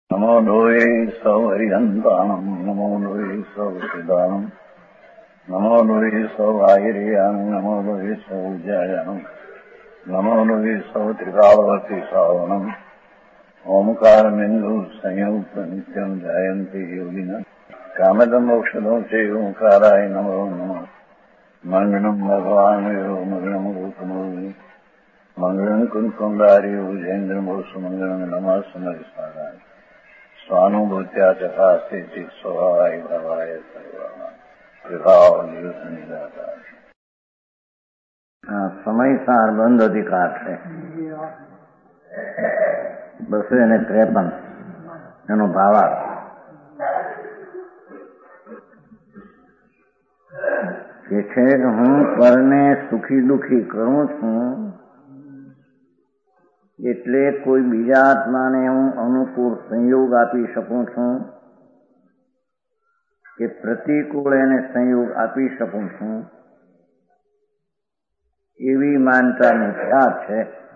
નમો લોહે સૌ હરિહંતાણમ નમો લોહે સૌ સિદાનમ નમો લોહે સૌ આયર્યાણમ નમો લોહે સૌ જયાણમ નમો લોહે સૌ ત્રિકાળવતી સાવણમ ઓમકારમિંદુ સંયુક્ત નિત્યમ જયંતિ યોગિના કામદમ મોક્ષદો છે ઓંકારાય નમો નમઃ મંગળમ ભગવાન મંગળમ રૂપમો મંગળમ કુંકુંડાર્યો જૈન્દ્રમો સુમંગળમ નમઃ સમરિસ્વારાય સ્વાનુભૂત્યા ચકાસ્તે ચિત સ્વભાવાય ભવાય સર્વમાં વિભાવ નિવૃત્ત નિરાકાર. સમયસાર બંધ અધિકાર છે 253 એનો ભાવાર્થ. કે છે કે હું પરને સુખી દુઃખી કરું છું એટલે કોઈ બીજા આત્માને હું અનુકૂળ સંયોગ આપી શકું છું કે પ્રતિકૂળ એને સંયોગ આપી શકું છું એવી માનતા મિથ્યા છે.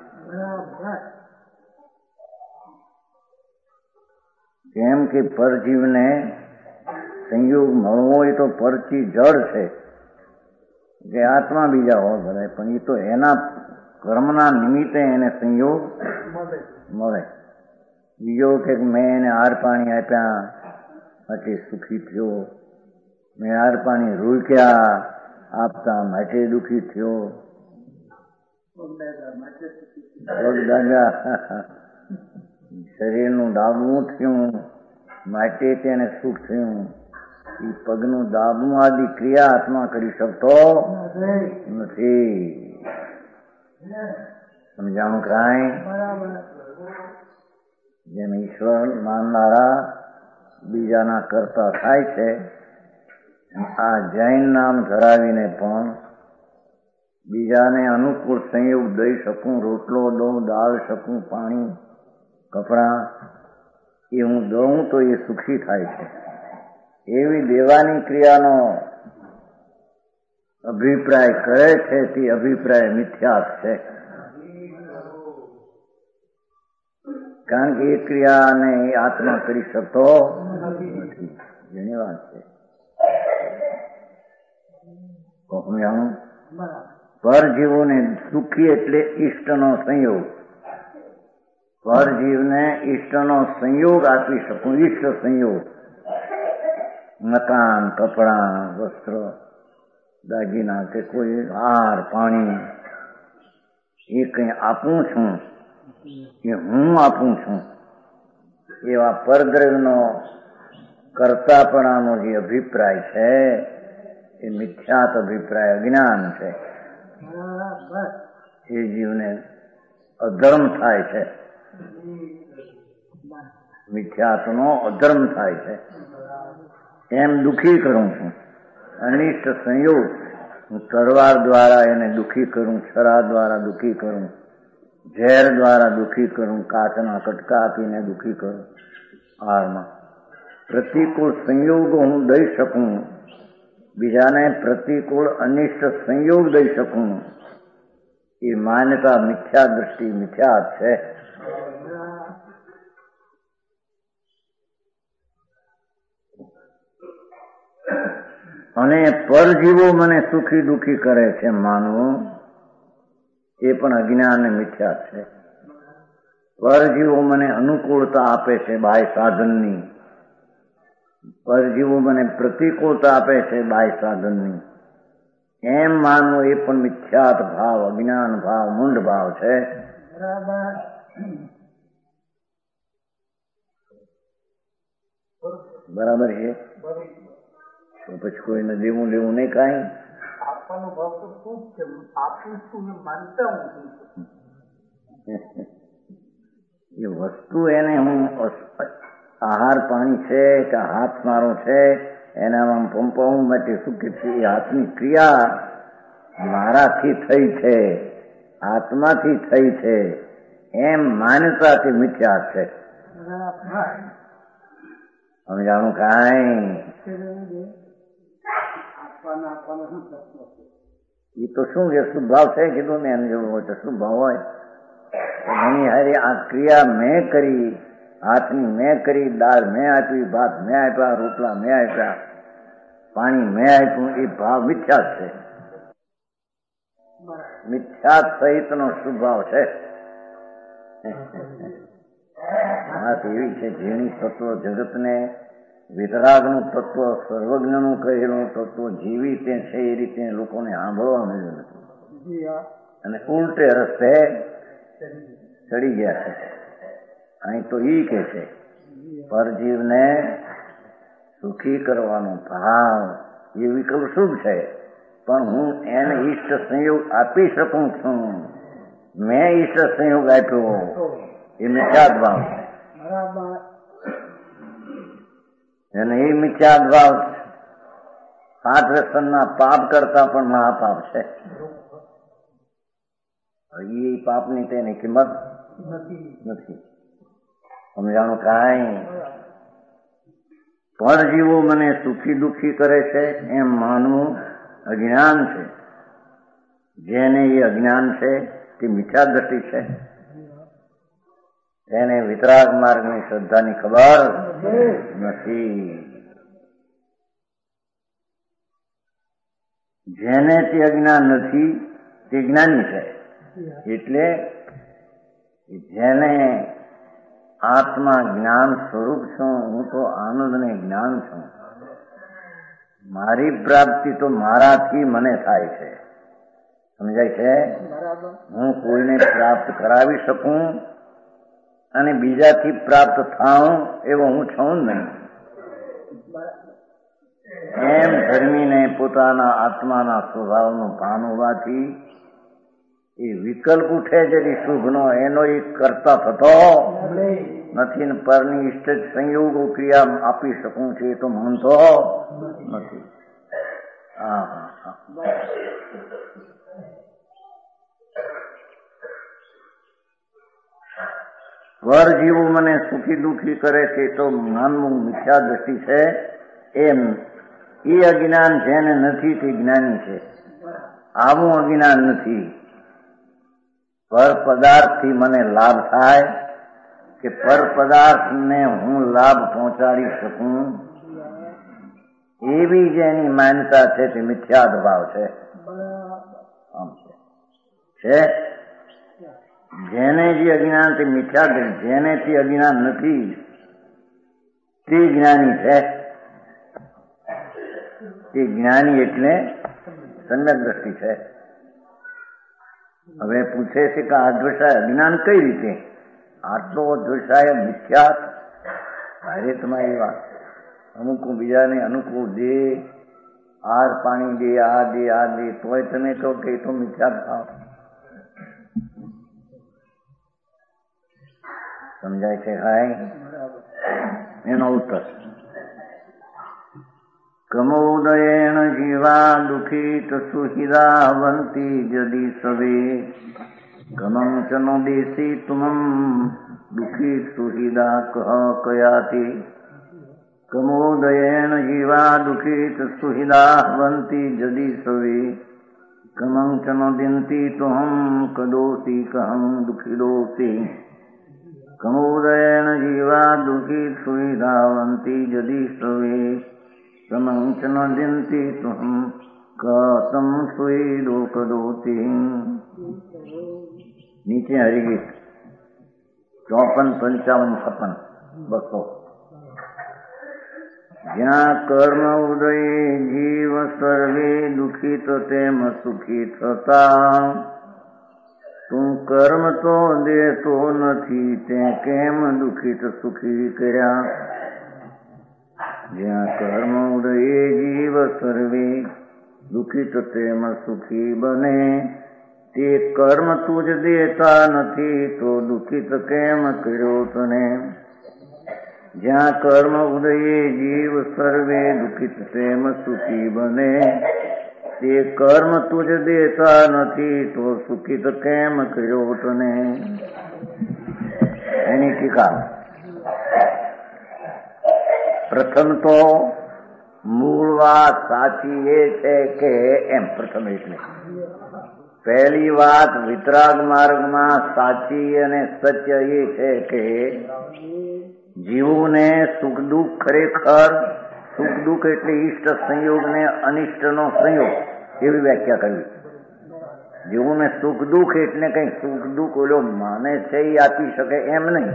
કેમ કે પરજીવને સંયોગ મળવો હોય તો પરથી જડ છે કે આત્મા બીજા હોય ભલે, પણ એ તો એના કર્મના નિમિત્તે એને સંયોગ મળે. બીજો કે મેં એને હાર પાણી આપ્યા માટે સુખી થયો, મેં હાર પાણી રોક્યા આપતા માટે દુઃખી થયો, શરીરનું દાબવું થયું માટે તેને સુખ થયું. એ પગનું દાબવું આદિ ક્રિયા આત્મા કરી શકતો નથી. સમજાણું કાંઈ? જેમ ઈશ્વર માનનારા બીજાના કરતા થાય છે, આ જૈન નામ ધરાવીને પણ બીજાને અનુકૂળ સંયોગ દઈ શકું, રોટલો દઉં, દાળ શકું, પાણી, કપડાં એ હું દઉં તો એ સુખી થાય છે. એવી દેવાની ક્રિયાનો અભિપ્રાય કરે છે તે અભિપ્રાય મિથ્યા છે. કારણ કે એ ક્રિયાને એ આત્મા કરી શકતો નથી. જેની વાત છે પરજીવોને સુખી એટલે ઈષ્ટનો સંયોગ. પરજીવને ઈષ્ટનો સંયોગ આપી શકું. ઈષ્ટ સંયોગ, મકાન, કપડા, વસ્ત્ર, દાગીના કે કોઈ આહાર પાણી એ કંઈ આપું છું કે હું આપું છું એવા પરદ્રવ્યનો કર્તાપણાનો જે અભિપ્રાય છે એ મિથ્યાત અભિપ્રાય, અજ્ઞાન છે. એ જીવને અધર્મ થાય છે. મિથ્યાત્વનો અધર્મ થાય છે. એમ દુઃખી કરું છું. અનિષ્ટ સંયોગ હું તલવાર દ્વારા એને દુઃખી કરું, છરા દ્વારા દુઃખી કરું, ઝેર દ્વારા દુઃખી કરું, કાચના કટકા આપીને દુઃખી કરું. હારમાં પ્રતિકૂળ સંયોગો હું દઈ શકું, બીજાને પ્રતિકૂળ અનિષ્ટ સંયોગ દઈ શકું એ માન્યતા મિથ્યા દ્રષ્ટિ મિથ્યા છે. અને પરજીવો મને સુખી દુઃખી કરે છે માનવું એ પણ અજ્ઞાન અને મિથ્યા છે. પરજીવો મને અનુકૂળતા આપે છે બાહ્ય સાધનની, પરજીવો મને પ્રતિકૂળતા આપે છે બાહ્ય સાધનની, એમ માનવું એ પણ મિથ્યાત ભાવ, અજ્ઞાન ભાવ, મૂંઢ ભાવ છે. બરાબર છે. તો પછી કોઈને દેવું લેવું નહીં કાંઈ. આપવાનો ભાવ તો ખૂબ છે. આપું છું માનતા હું એ વસ્તુ એને હું આહાર પાણી છે કે હાથ મારો છે એનામાં પંપાવવા માટે શું કે છે, એ હાથની ક્રિયા મારાથી થઈ છે, આત્માથી થઈ છે એમ માન્યતા તે મિથ્યા છે. સમજાણું કાંઈ? એ તો શું છે, શુભ ભાવ છે કીધું ને. એને જેવું હોય તો શુભ ભાવ હોય. એની હારી આ ક્રિયા મેં કરી, હાથની મેં કરી, દાળ મેં આપી, ભાત મેં આપ્યા, રોટલા મેં આપ્યા, પાણી મેં આપ્યું, એ ભાવ મિથ્યા છે. મિથ્યા સહિતનો સ્વભાવ છે. વાત એવી છે, જેની તત્વ જગતને વિતરાગનું તત્વ, સર્વજ્ઞનું કહેલું તત્વ જેવી તે છે એ રીતે લોકોને સાંભળવા મળ્યું નથી અને ઉલટે રસ્તે ચડી ગયા છે. અહીં તો ઈ કે છે પરજીવને સુખી કરવાનો ભાવ એ વિકલ્પ શુભ છે, પણ હું એને ઈષ્ટ સંયોગ આપી શકું છું. મેં ઈષ્ટ સંયોગ આપ્યો એ મિથ્યાદ ભાવ છે. અને એ મિથ્યાદ ભાવ 7 વ્યસનના પાપ કરતા પણ મહાપાપ છે. એ પાપની તેની કિંમત નથી. સમજાણું કાંઈ? પરજીવો મને સુખી દુઃખી કરે છે એમ માનવું અજ્ઞાન છે. જેને એ અજ્ઞાન છે તે મિથ્યા દ્રષ્ટિ છે. તેને વિતરાગ માર્ગની શ્રદ્ધાની ખબર નથી. જેને તે અજ્ઞાન નથી તે જ્ઞાની છે. એટલે જેને આત્મા જ્ઞાન સ્વરૂપ છું, હું તો આનંદ ને જ્ઞાન છું, મારી પ્રાપ્તિ તો મારાથી મને થાય છે. સમજાય છે? હું કોઈને પ્રાપ્ત કરાવી શકું અને બીજાથી પ્રાપ્ત થાઉં એવો હું છું જ નહીં. એમ ધર્મીને પોતાના આત્માના સ્વભાવનું ભાન હોવાથી એ વિકલ્પ ઉઠે છે શુભનો, એનો એ કરતા થતો નથી ને પરની ઇષ્ટ સંયોગો ક્રિયા આપી શકું છું એ તો માનતો નથી. વર જીવો મને સુખી દુઃખી કરે છે તો માનવું મિથ્યા દ્રષ્ટિ છે. એમ એ અજ્ઞાન જેને નથી તે જ્ઞાની છે. આવું અજ્ઞાન નથી. પર પદાર્થથી મને લાભ થાય કે પર પદાર્થને હું લાભ પહોંચાડી શકું એવી જેની માન્યતા છે તે મિથ્યાદ ભાવ છે. આમ છે જેને જે અજ્ઞાન તે મિથ્યા, જેને તે અજ્ઞાન નથી તે જ્ઞાની છે. તે જ્ઞાની એટલે સમ્યક દ્રષ્ટિ છે. હવે પૂછે છે કે આ દ્વૈષાય અજ્ઞાન કઈ રીતે? આટલો દ્વૈષાય મિથ્યાત ભારતમાં એવા અમુક બીજાને અનુકૂળ દે, આ પાણી દે, આ દે, આ દે, તોય તમે કહો કે એ તો મિથ્યાત ભાવ. સમજાય છે? હાય એનો ઉત્તર કમોદયેણ જીવા દુઃખિત સુહિદાવંતી જદી સવે કમં ચ નો દેશી તુમં દુઃખી સુહિદા કહ કયાતિ. કમોદયેણ જીવા દુઃખિત સુહિદાવંતી જદી સવે કમં ચ નો દિંતી તુહં કદોસી કહં દુઃખિદોસી. કમોદયેણ જીવા દુઃખિત સુહિદાવંતી જદી સવે કમં ચ ન દિંતી તુહં કતં સુહિદો કદોતી. નીચે હરિગીત 54, 55, 56, 200. જ્યાં કર્મ ઉદય જીવ સર્વે દુઃખિત તેમ સુખી થતા, તું કર્મ તો દેતો નથી તે કેમ દુઃખિત સુખી કર્યા. જ્યાં કર્મ ઉદય જીવ સર્વે દુઃખિત તેમ સુખી બને, તે કર્મ તુજ દેતા નથી તો દુઃખિત કેમ કર્યો તને. જ્યાં કર્મ ઉદય જીવ સર્વે દુઃખિત તેમ સુખી બને, તે કર્મ તુજ દેતા નથી તો સુખિત કેમ કર્યો તને. એની ટીકા. પ્રથમ તો મૂળ વાત સાચી એ છે કે એમ પ્રથમ એટલે પહેલી વાત વિતરાગ માર્ગમાં સાચી અને સત્ય એ છે કે જીવોને સુખ દુઃખ ખરેખર સુખ દુઃખ એટલે ઈષ્ટ સંયોગ ને અનિષ્ટનો સંયોગ એવી વ્યાખ્યા કરવી. જીવોને સુખ દુઃખ એટલે કઈ સુખ દુઃખ ઓલો માને છે એ આપી શકે એમ નહીં.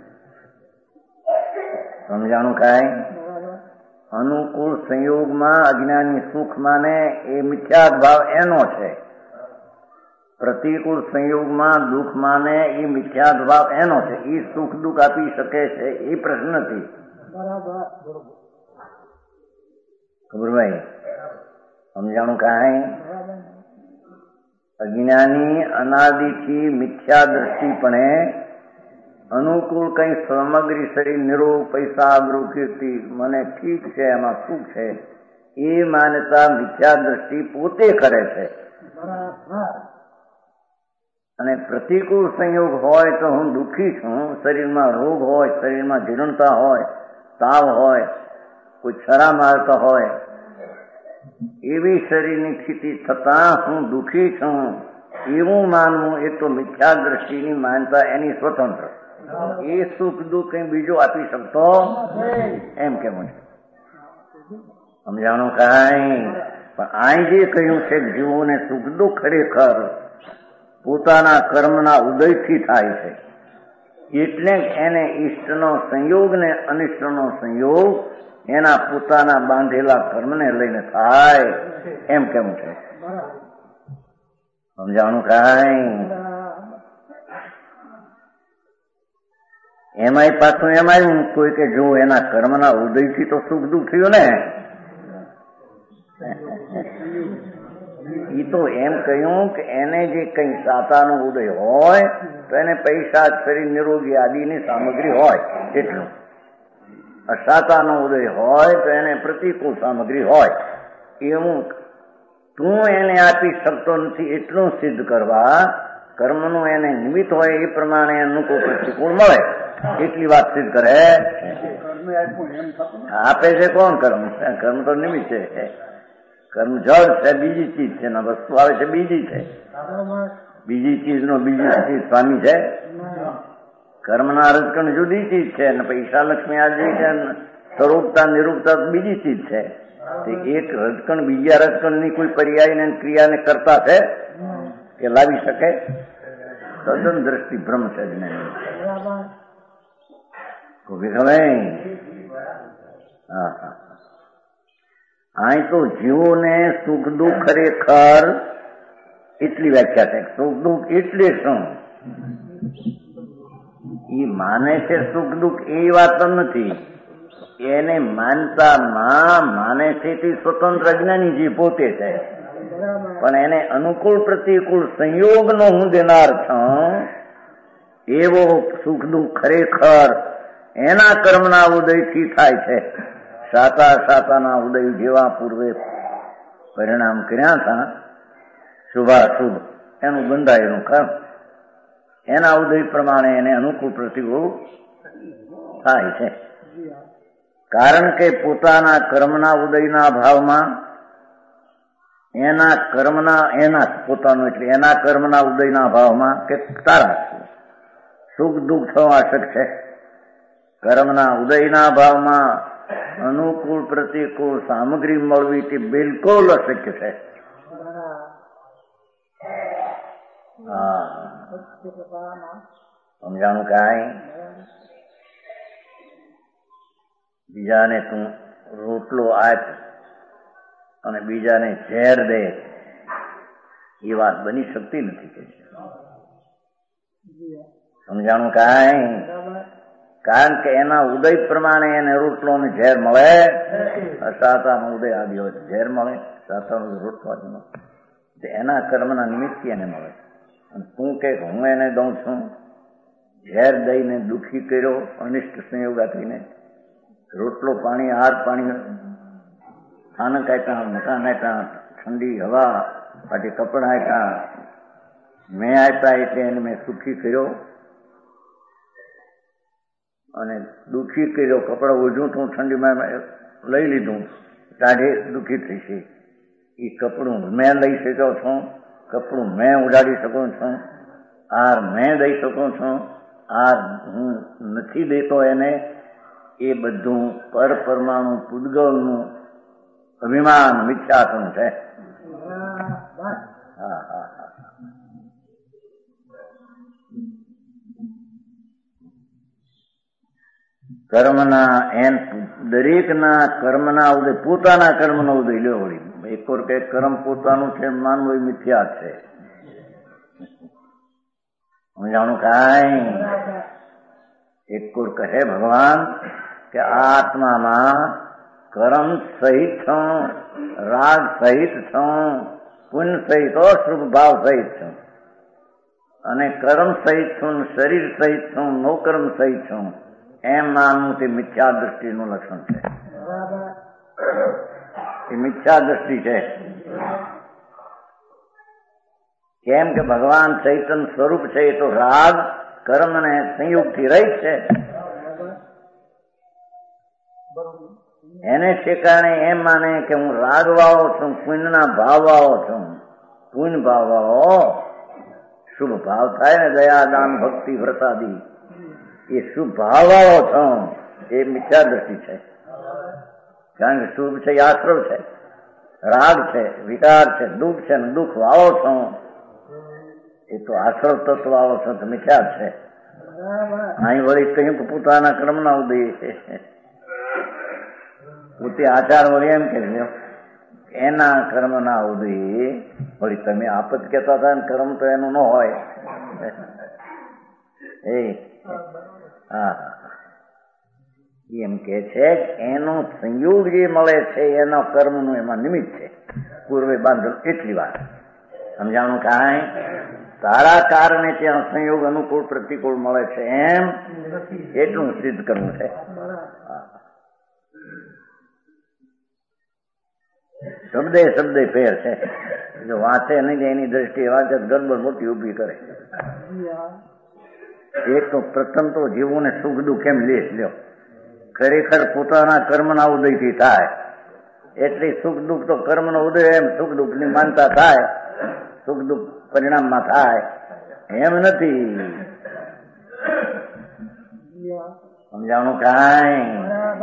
સમજાણું કાંઈ? અનુકૂળ સંયોગમાં અજ્ઞાની સુખ માને એ મિથ્યા ભાવ એનો છે. પ્રતિકૂળ સંયોગમાં દુઃખ માને એ મિથ્યા ભાવ એનો છે. એ સુખ દુઃખ આપી શકે છે એ પ્રશ્ન નથી. ખબર ભાઈ? સમજાણું કાંઈ? અજ્ઞાની અનાદિથી મિથ્યા દ્રષ્ટિપણે અનુકૂળ કઈ સામગ્રી શરીર નિરોગ પૈસા આબરૂ કીર્તિ મને ઠીક છે એમાં સુખ છે એ માનતા મિથ્યા દ્રષ્ટિ પોતે કરે છે. અને પ્રતિકૂળ સંયોગ હોય તો હું દુઃખી છું, શરીરમાં રોગ હોય, શરીરમાં જીર્ણતા હોય, તાવ હોય, કોઈ છરા મારતા હોય, એવી શરીરની સ્થિતિ થતાં હું દુઃખી છું એવું માનવું એ તો મિથ્યા દ્રષ્ટિની માનતા એની સ્વતંત્ર. એ સુખ દુઃખ કઈ બીજો આપી શકતો એમ કેવું છે. સમજાણું કાંઈ? પણ આ જે કહ્યું છે જીવોને સુખ દુઃખ ખરેખર પોતાના કર્મના ઉદયથી થાય છે. એટલે એને ઈષ્ટનો સંયોગ ને અનિષ્ટનો સંયોગ એના પોતાના બાંધેલા કર્મને લઈને થાય એમ કેવું છે. સમજાણું કાંઈ? એમાંય પાછું એમાંય કોઈ કે જો એના કર્મના ઉદયથી તો સુખ દુઃખ થયું ને, એ તો એમ કહ્યું કે એને જે કઈ સાતાનો ઉદય હોય તો એને પૈસા શરીર નિરોગી આદિની સામગ્રી હોય એટલું. અસાતાનો ઉદય હોય તો એને પ્રતિકૂળ સામગ્રી હોય. એવું તું એને આપી શકતો નથી એટલું સિદ્ધ કરવા કર્મનું એને નિમિત્ત હોય એ પ્રમાણે અનુકૂળ પ્રતિકૂળ મળે એટલી વાત સિદ્ધ કરે. આપે છે કોણ? કર્મ. કર્મ તો નિમિત્ત છે. કર્મ જળ છે, બીજી ચીજ છે ને વસ્તુ આવે છે બીજી છે. બીજી ચીજનો બીજી ચીજ સ્વામી છે. કર્મના રજકણ જુદી ચીજ છે ને પૈસા લક્ષ્મી આદિ છે, સ્વરૂપતા નિરૂપતા બીજી ચીજ છે. એક રજકણ બીજા રજકણની કોઈ પર્યાયને ક્રિયાને કરતા છે કે લાવી શકે? તદ્દન દ્રષ્ટિ ભ્રમ છે જ નહીં. અહીં તો જીવોને સુખ દુઃખ ખરેખર એટલી વ્યાખ્યા છે. સુખ દુઃખ એટલે શું? એ માને છે સુખ દુઃખ એ વાત નથી. એને માનતામાં માને છે તે સ્વતંત્ર અજ્ઞાની જે પોતે છે, પણ એને અનુકૂળ પ્રતિકૂળ સંયોગનો હું દેનાર છું. એવો સુખ દુઃખ ખરેખર એના કર્મના ઉદયથી થાય છે. સાતાના ઉદય જેવા પૂર્વે પરિણામ કર્યા હતા શુભાશુભ એનું બંધાયેલું કર્મ, એના ઉદય પ્રમાણે એને અનુકૂળ પ્રતિકૂળ થાય છે. કારણ કે પોતાના કર્મના ઉદયના ભાવમાં એના પોતાનું એટલે એના કર્મના ઉદયના ભાવમાં કે તારા સુખ દુઃખ થવા શકશે. કર્મના ઉદયના ભાવમાં અનુકૂળ પ્રતિકૂળ સામગ્રી મળવી તે બિલકુલ અશક્ય છે. સમજાણું કાંઈ? બીજાને તું રોટલો આપ અને બીજાને ઝેર દે એ વાત બની શકતી નથી કે સમજાણું કાંઈ? કારણ કે એના ઉદય પ્રમાણે એને રોટલો ને ઝેર મળે. સાતાનો ઉદય આદિ હોય ઝેર મળે, સાતાનો રોટલો આદિ મળે. એના કર્મના નિમિત્તે એને મળે. અને તું કે હું એને દઉં છું, ઝેર દઈને દુઃખી કર્યો અનિષ્ટ સંયોગ આપીને, રોટલો પાણી હાર પાણી સ્થાનક આપ્યા, મકાન આપ્યા, ઠંડી હવા પાછી કપડા આપ્યા, મેં આપ્યા એટલે એને મેં સુખી કર્યો અને દુઃખી કર્યો. કપડા ઓઢું તું ઠંડીમાં લઈ લીધું, ટાઢે દુઃખી થઈ છે. એ કપડું મેં લઈ શક્યો છું કપડું મેં ઉડાડી શકું છું, આર મેં દઈ શકું છું, આર હું નથી દેતો એને, એ બધું પરમાણુ પૂતગલનું અભિમાન મિથ્યાત્મ છે. હા હા હા. કર્મના દરેકના કર્મના ઉદય પોતાના કર્મનો ઉદય લ્યો વળી. એક ઓર કે કર્મ પોતાનું છે માનવું એ મિથ્યા છે. હું જાણું કાંઈ એક ઓર કહે ભગવાન કે આત્મામાં કર્મ સહિત છું, રાગ સહિત છું, પુણ્ય સહિત શુભ ભાવ સહિત છું, અને કર્મ સહિત છું, શરીર સહિત છું, નો કર્મ સહિત છું, એમ માનવું તે મિથ્યા દ્રષ્ટિનું લક્ષણ છે. એ મિથ્યા દ્રષ્ટિ છે. કેમ કે ભગવાન ચૈતન્ય સ્વરૂપ છે એ તો રાગ કર્મ ને સંયુક્તથી રહિત છે. એને ઠેકાણે એમ માને કે હું રાગ વાળો છું, પુણ્યના ભાવ વાળો છું. પુણ્ય ભાવ વાળો શુભ ભાવ થાય ને, દયા દાન ભક્તિ વ્રતાદી, એ શુભ ભાવ વાળો છું. એ મિથ્યા દ્રષ્ટિ છે. કારણ કે શુભ છે એ આશ્રવ છે, રાગ છે, વિકાર છે, દુઃખ છે, ને દુઃખ વાળો છું એ તો આશ્રવ તત્વ વાળો છું તો મિથ્યા છે. અહીં વળી કહ્યું કે પોતાના કર્મના ઉદય છે. પોતે આચાર વળી એમ કે એના કર્મના ઉદય. વળી તમે આપ જ કહેતા હતા ને કર્મ તો એનું ન હોય. એમ કે છે એનો સંયોગ જે મળે છે એનો કર્મનું એમાં નિમિત્ત છે, પૂર્વે બાંધેલ. એટલી વાત સમજાણું કાંઈ? તારા કારણે ત્યાં સંયોગ અનુકૂળ પ્રતિકૂળ મળે છે એમ એટલું સિદ્ધ કરવું છે. શબ્દે શબ્દે ફેર છે. જો વાંચે નહીં એની દ્રષ્ટિએ વાંચે ગડબડ મોટી ઉભી કરે. એક તો પ્રથમ તો જીવોને સુખ દુઃખ કેમ લ્યો. ખરેખર પોતાના કર્મના ઉદયથી થાય એટલે સુખ દુઃખ તો કર્મનો ઉદય, એમ સુખ દુઃખ ની માનતા થાય, સુખ દુઃખ પરિણામમાં થાય એમ નથી. સમજાણું કાંઈ?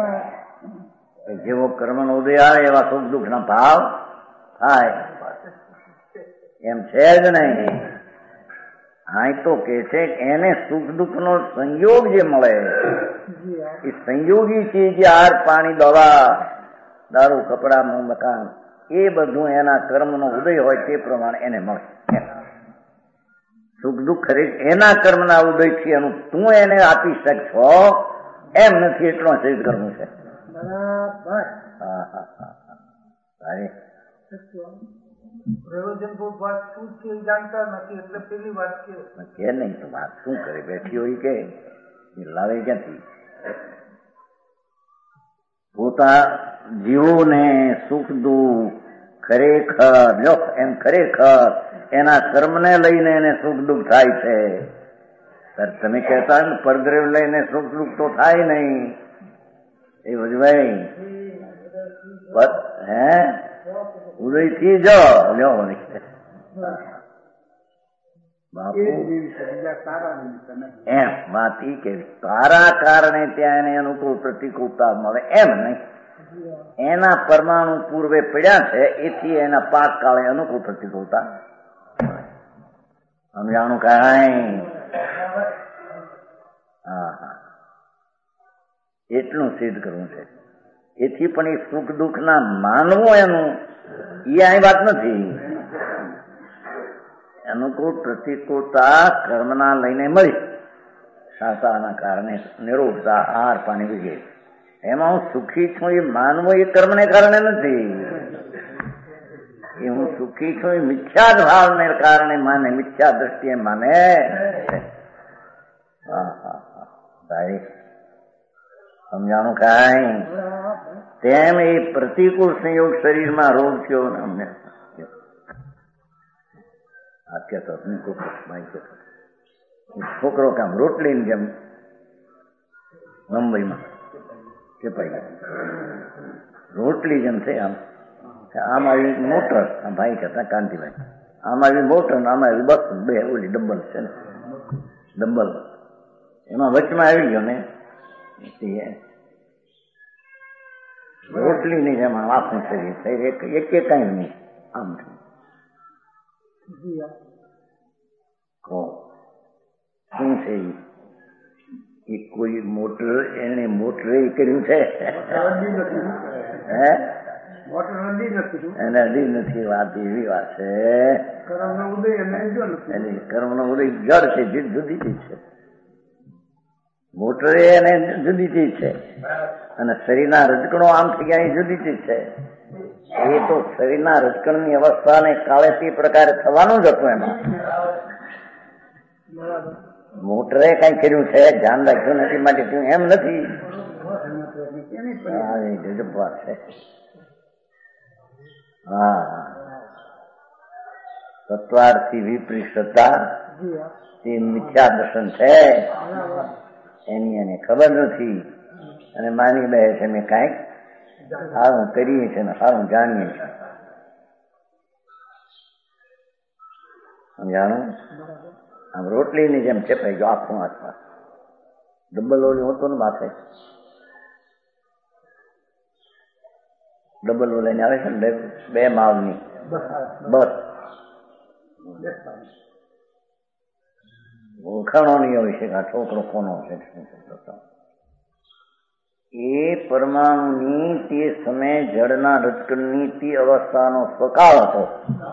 જેવો કર્મનો ઉદય આવે એવા સુખ દુઃખ ના ભાવ થાય એમ છે જ નહીં. હા તો કે છે એને સુખ દુઃખ નો સંયોગ જે મળે એ સંયોગી ચીજ, આહાર પાણી દવા દારૂ કપડા મકાન એ બધું એના કર્મનો ઉદય હોય તે પ્રમાણે એને મળે. સુખ દુઃખ ખરી એના કર્મના ઉદયથી એનું તું એને આપી શકશો એમ નથી, એટલો સિદ્ધ કરવું છે. હા હા હા. પ્રયોજનભૂત વાત શું છે એ જાણતા નથી એટલે પેલી વાત કે નહીં તો વાત શું કરે બેઠી હોય કે લાવે ક્યાંથી? પોતા જીવોને સુખ દુઃખ ખરેખર એમ ખરેખર એના કર્મને લઈને એને સુખ દુઃખ થાય છે. તમે કહેતા ને પરદ્રવ્ય લઈને સુખ દુઃખ તો થાય નહીં. એ ભજભાઈ હે ઉદય થી જો લ્યો બાપુ એમ વાત ઈ કે તારા કારણે ત્યાં એને અનુકૂળ પ્રતિકૂળતા મળે એમ નહીં. એના પરમાણુ પૂર્વે પડ્યા છે એથી એના પાક કાળે અનુકૂળ પ્રતિકૂળતા. સમજાણું કાંઈ? હા હા એટલું સિદ્ધ કરવું છે. એથી પણ એ સુખ દુઃખ ના માનવું એનું એ અહીં વાત નથી. અનુકૂળ પ્રતિકૂળતા કર્મના લઈને મળી, શાસ્ત્રના કારણે નિરોગતા આહાર પાણી વગેરે, એમાં હું સુખી છું એ માનવું એ કર્મને કારણે નથી. એ હું સુખી છું એ મિથ્યા ભાવને કારણે માને, મિથ્યા દ્રષ્ટિએ માને. હા હા હા ભાઈ સમજાણું કાંઈ? તેમ એ પ્રતિકૂળ સંયોગ શરીરમાં રોગ થયો ને અમને છોકરો કામ રોટલી જેમ મુંબઈમાં કે રોટલી જેમ છે આમ આવી મોટર ભાઈ કહેતા કાંતિભાઈ આમાં બી મોટર ને આમાં બી બસ, બે ઓલી ડબલ છે ને, ડબલ. એમાં વચમાં આવી ગયો ને રોટલી ની જેમ આખું શરીર એક કઈ નહીં આમ શું છે એ કોઈ મોટર એને મોટરે કર્યું છે એને અડી નથી. વાત એવી વાત છે કર્મનો ઉદય જડ છે, જુદી ચીજ છે. મોટરે એને જુદી ચીજ છે અને શરીરના રજકણો આમ થઈ ગયા એ જુદી ચીજ છે. એ તો શરીરના રજકણની અવસ્થાને કાળે તે પ્રકારે થવાનું જ હતું. એમાં મોટરે કઈ કર્યું છે, ધ્યાન રાખ્યું નથી માટે થયું એમ નથી. ગજબ વાત છે. હા, તત્વાર્થી વિપરીત શ્રદ્ધા તે મિથ્યા દર્શન છે. એની એને ખબર નથી અને માની બે છે મેં કાંઈક સારું કરીએ છીએ ને સારું જાણીએ છીએ. સમજાણું? આમ રોટલીની જેમ ચેપાઈ ગયો આખું હાથમાં. ડબલ ઓલી હોતો ને માથે ડબલ ઓલાની આવે છે ને બે માવની બસ ઓળખાણો નહીં હોય છે કે આ છોકરો કોનો છે. એ પરમાણુની તે સમયે જળના રજકણની તે અવસ્થાનો સ્વકાળ હતો.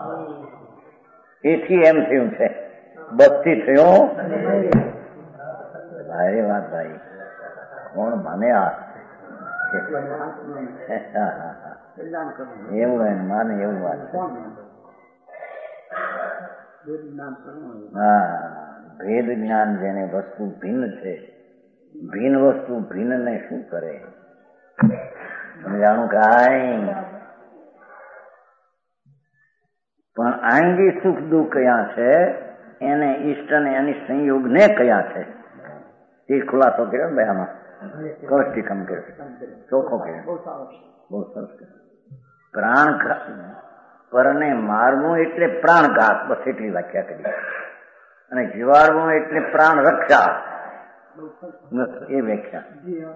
એથી એમ થયું છે, બસથી થયું. ભાઈ વાત ભાઈ કોણ માને આ એવું એને માને એવું વાત છે. હા, ભેદ જ્ઞાન જેને વસ્તુ ભિન્ન છે, ભિન્ન વસ્તુ ભિન્નને શું કરે? સમજાણું કાંઈ? પણ આંગી સુખ દુઃખ કયા છે, એને ઈષ્ટ અને એની સંયોગ ને કયા છે એ ખુલાસો કર્યો ને આમાં કષ્ટિકમ કર્યો, ચોખ્ખો કર્યો, બહુ સરસ કર્યો. પ્રાણ પરને મારવું એટલે પ્રાણઘાત, બસ એટલી વ્યાખ્યા કરી. અને જીવાડવું એટલે પ્રાણ રક્ષા, એ વ્યાખ્યા.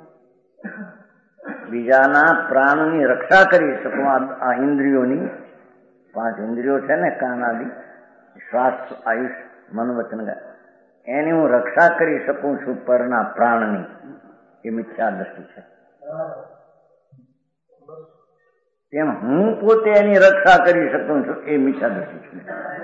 બીજાના પ્રાણની રક્ષા કરી શકું આ ઇન્દ્રિયોની, 5 ઇન્દ્રિયો છે ને, કાન આદિ, શ્વાસ, આયુષ, મન, વચન, એની હું રક્ષા કરી શકું છું પરના પ્રાણની, એ મિથ્યા દ્રષ્ટિ છે. તેમ હું પોતે એની રક્ષા કરી શકું છું એ મિથ્યા દ્રષ્ટિ છે.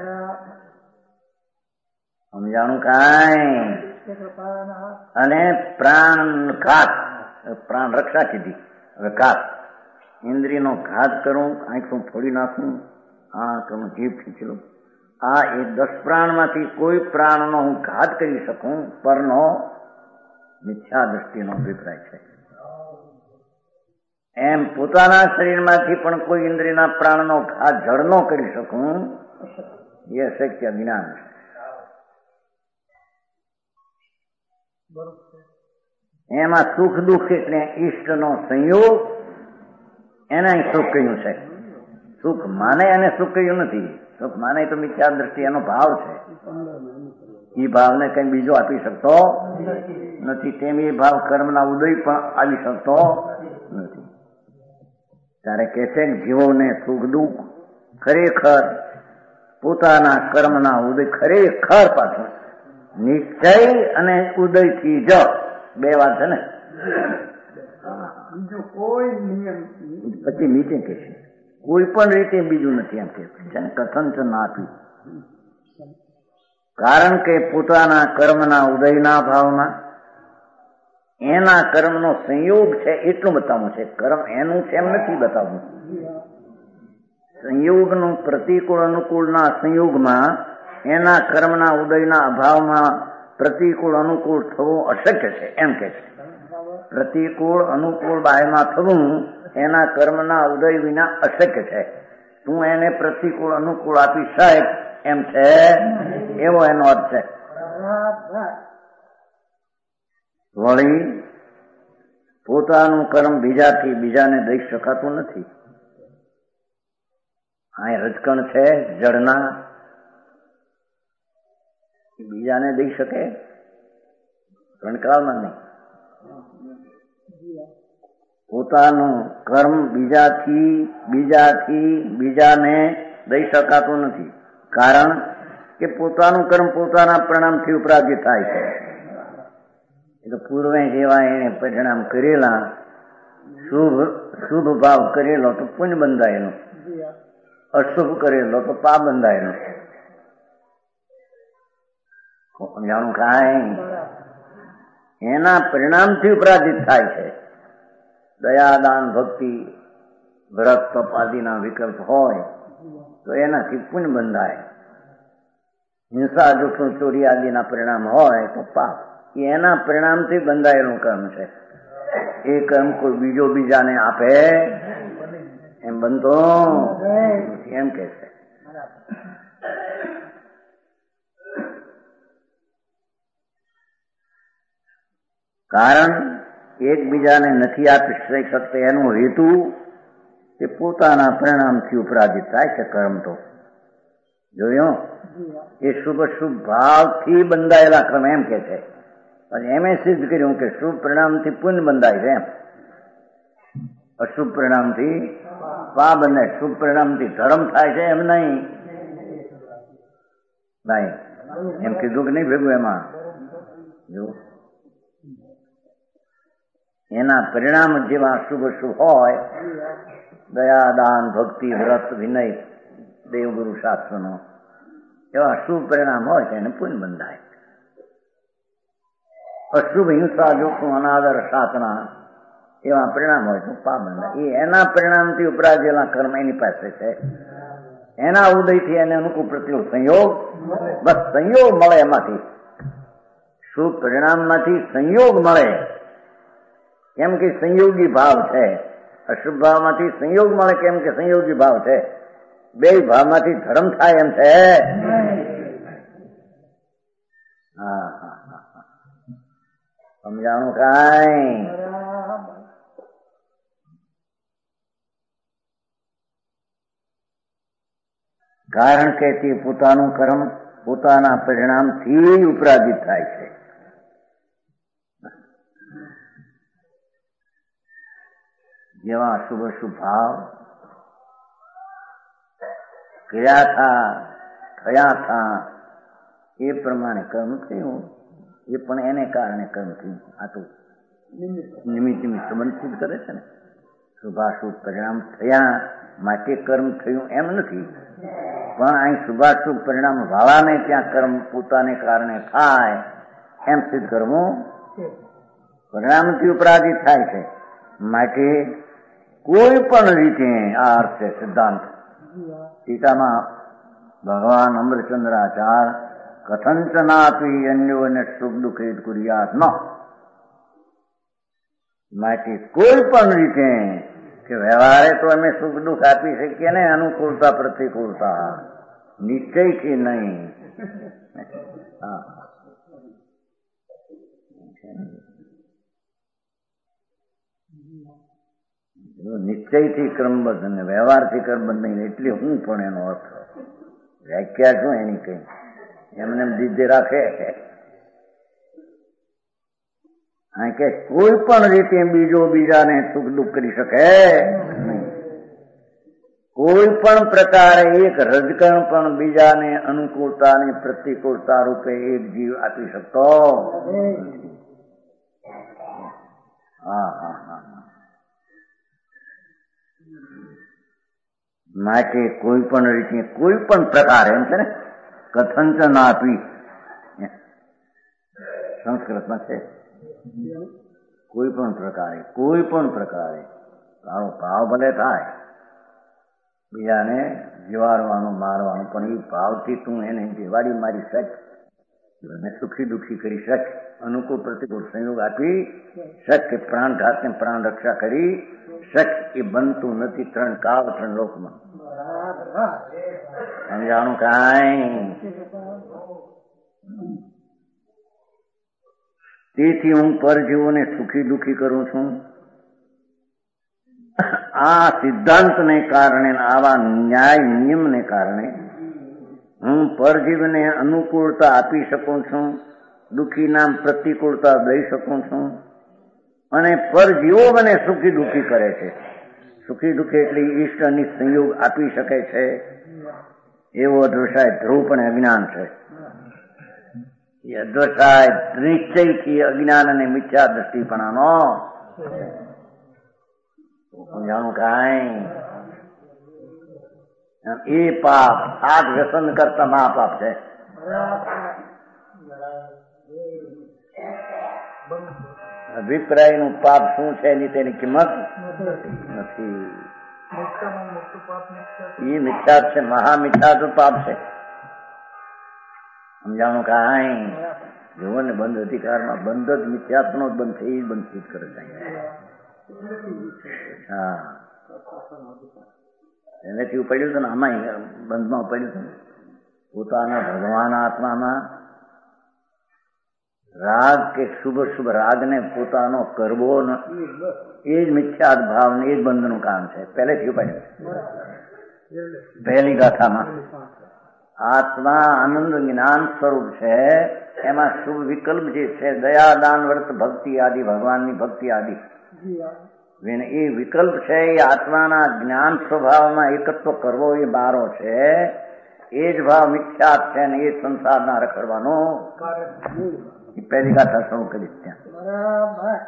સમજાણું કાંઈ? અને પ્રાણ ઘાત, પ્રાણ રક્ષા કીધી. હવે ઘાત, ઇન્દ્રિયનો ઘાત કરું, આંખું ફોડી નાખું, આ કરું, જીભ ખીંચી લઉં, આ એ 10 પ્રાણમાંથી કોઈ પ્રાણનો હું ઘાત કરી શકું પરનો મિથ્યા દ્રષ્ટિનો અભિપ્રાય છે. એમ પોતાના શરીરમાંથી પણ કોઈ ઇન્દ્રિયના પ્રાણનો ઘાત જળ ન કરી શકું એ અશક્ય જ્ઞાન છે. એમાં સુખ દુઃખ એટલે ઈષ્ટનો સંયોગ, એને સુખ કહ્યું છે. સુખ માને અને સુખ કહ્યું નથી. સુખ માને તો મિથ્યા દ્રષ્ટિ એનો ભાવ છે. એ ભાવને કઈ બીજો આપી શકતો નથી. તેમ એ ભાવ કર્મના ઉદય પણ આવી શકતો નથી. ત્યારે કે છે જીવોને સુખ દુઃખ ખરેખર પોતાના કર્મના ઉદય, ખરેખર પાછું નિશ્ચય અને ઉદય થી જ 2 વાત છે ને. કોઈ નિયમ પછી નીચે કે છે કોઈ પણ રીતે બીજું નથી એમ કે છે ને, કથન છે ના આપ્યું. કારણ કે પોતાના કર્મના ઉદયના ભાવમાં એના કર્મનો સંયોગ છે એટલું બતાવવું છે. કર્મ એનું છે એમ નથી બતાવવું. સંયોગનું પ્રતિકૂળ અનુકૂળના સંયોગમાં એના કર્મના ઉદયના અભાવમાં પ્રતિકૂળ અનુકૂળ થવું અશક્ય છે એમ કે છે. પ્રતિકૂળ અનુકૂળ બાયમાં થવું એના કર્મના ઉદય વિના અશક્ય છે. તું એને પ્રતિકૂળ અનુકૂળ આપી શક એમ છે, એવો એનો અર્થ છે. વળી પોતાનું કર્મ બીજાથી બીજાને દઈ શકાતું નથી. આ રજકણ છે જળના, બીજાને દઈ શકે? ત્રણકાળમાં નહીં. પોતાનું કર્મ બીજાને દઈ શકાતું નથી. કારણ કે પોતાનું કર્મ પોતાના પરિણામથી ઉપરાજિત થાય છે. એ તો પૂર્વે જેવા એને પરિણામ કરેલા, શુભ ભાવ કરેલો તો પુણ્ય બંધાયેલો, અશુભ કરેલો તો પાપ બંધાયેલો. જાણું કાંઈ એના પરિણામથી ઉપરાજિત થાય છે. દયા, દાન, ભક્તિ, વ્રત, તપ આદિના વિકલ્પ હોય તો એનાથી પુણ્ય બંધાય. હિંસા, જૂઠું, ચોરી આદિના પરિણામ હોય તો પાપ. એના પરિણામથી બંધાયેલું કર્મ છે. એ કર્મ કોઈ બીજાને આપે એમ બનતો એમ કે છે. કારણ એકબીજાને નથી આપી શકતા એનું હેતુ એ પોતાના પરિણામથી ઉપરાજિત થાય છે. કર્મ તો જોયો, એ શુભ ભાવથી બંધાયેલા કર્મ એમ કે છે. એમ સિદ્ધ કર્યું કે શુભ પરિણામથી પુણ્ય બંધાય છે, એમ અશુભ પરિણામથી પાપ બંધાય. શુભ પરિણામથી ધર્મ થાય છે એમ નહીં ભાઈ, એમ કીધું કે નહીં ભેગું એમાં જો એના પરિણામ જેવા શુભ હોય, દયા, દાન, ભક્તિ, વ્રત, વિનય, દેવગુરુ શાસ્ત્રનો એવા શુભ પરિણામ હોય તો એને પુણ્ય બંધાય. અશુભ, હિંસા, જોખમ, અનાદર, સાધના એવા પરિણામ હોય તો પાપ બંધાય. એ એના પરિણામથી ઉપરાજેલા કર્મ એની પાસે છે. એના ઉદયથી એને અનુકૂળ પ્રતિકૂળ સંયોગ, બસ સંયોગ મળે. એમાંથી શુભ પરિણામમાંથી સંયોગ મળે. કેમ કે સંયોગી ભાવ છે. અશુભ ભાવમાંથી સંયોગ મળે કેમ કે સંયોગી ભાવ છે. બે ભાવમાંથી ધર્મ થાય એમ છે. સમજાણું કાંઈ? કારણ કે તે પોતાનું કર્મ પોતાના પરિણામથી ઉપરાજિત થાય છે. જેવા શુભ ભાવ થયા થા એ પ્રમાણે કર્મ થયું. એ પણ એને કારણે કર્મ થયું. આ તો નિમિત્ત સંબંધ સિદ્ધ કરે છે ને. શુભાશુભ પરિણામ થયા માટે કર્મ થયું એમ નથી, પણ અહીં શુભાશુભ પરિણામ વાળાને ત્યાં કર્મ પોતાને કારણે થાય એમ સિદ્ધ કરવું પરિણામથી ઉપરાજિત થાય છે. માટે કોઈ પણ રીતે આ અર્થ છે સિદ્ધાંત. ટીકામાં ભગવાન અમૃતચંદ્રાચાર્ય કથંચનાપી અન્યોને સુખ દુઃખિત કુર્યાત ન. માટે કોઈ પણ રીતે કે વ્યવહારે તો અમે સુખ દુઃખ આપી શકીએ ને, અનુકૂળતા પ્રતિકૂળતા નિશ્ચયથી નહીં. નિશ્ચયથી ક્રમબદ્ધ અને વ્યવહારથી ક્રમબદ્ધ નહીં. એટલે હું પણ એનો અર્થ વ્યાખ્યા શું એની કઈ એમને દીધે રાખે કે કોઈ પણ રીતે બીજાને સુખ દુઃખ કરી શકે નહીં. કોઈ પણ પ્રકારે એક રજકણ પણ બીજાને અનુકૂળતા અને પ્રતિકૂળતા રૂપે એક જીવ આપી શકતો. માટે કોઈ પણ રીતે કોઈ પણ પ્રકારે એમ છે ને, કથંચન આપી સંસ્કૃતમાં છે. કોઈ પણ પ્રકારે તારો ભાવ ભલે થાય બીજાને જીવાડવાનું મારવાનું, પણ એ ભાવથી તું એને જીવાડી મારી શક, એને સુખી દુઃખી કરી શક, અનુકૂળ પ્રતિકૂળ સંયોગ આપી શક, પ્રાણઘાતને પ્રાણ રક્ષા કરી શક. એ બનતું નથી ત્રણ કાળ ત્રણ લોકમાં. સમજાણું કાંઈ? તેથી હું પરજીવોને સુખી દુઃખી કરું છું. આ સિદ્ધાંતને કારણે, આવા ન્યાય નિયમને કારણે હું પરજીવને અનુકૂળતા આપી શકું છું, દુઃખીના પ્રતિકૂળતા દઈ શકું છું, અને પરજીવો મને સુખી દુઃખી કરે છે. સુખી દુઃખી એટલે ઈષ્ટની સંયોગ આપી શકે છે એવો અદ્વૈત ધ્રુવ પણ અજ્ઞાન છે. એ અદ્વૈત નિશ્ચયથી અજ્ઞાન અને મિથ્યા દ્રષ્ટિપણાનો સમજાણું કાંઈ એ પાપ આજ વ્યસન કરતા મહાપાપ છે. અભિપ્રાયનું પાપ શું છે એની તેની કિંમત નથી. એ મિથ્યા છે, મહામિથ્યા તો પાપ છે. સમજાણું કાંઈ જુઓ ને બંધ અધિકારમાં બંધ જ મિથ્યાત્મનો જ બંધ થઈ બંધ કરે છે. હા એનેથી પડ્યું હતું ને આમાં બંધમાં પડ્યું હતું. પોતાના ભગવાન આત્મામાં રાગ કે શુભ શુભ રાગને પોતાનો કરવો એ જ મિથ્યાત ભાવ ને એ જ બંધનું કામ છે. પહેલેથી પડ્યું પહેલી ગાથામાં આત્મા આનંદ જ્ઞાન સ્વરૂપ છે. એમાં શુભ વિકલ્પ જે છે દયા દાન વ્રત ભક્તિ આદિ ભગવાનની ભક્તિ આદિ એ વિકલ્પ છે એ આત્માના જ્ઞાન સ્વભાવમાં એકત્વ કરવો એ બારો છે. એ જ ભાવ મિથ્યાત છે ને એ સંસારના રખડવાનો પહેલી ગાથા શરૂ કરી ત્યાં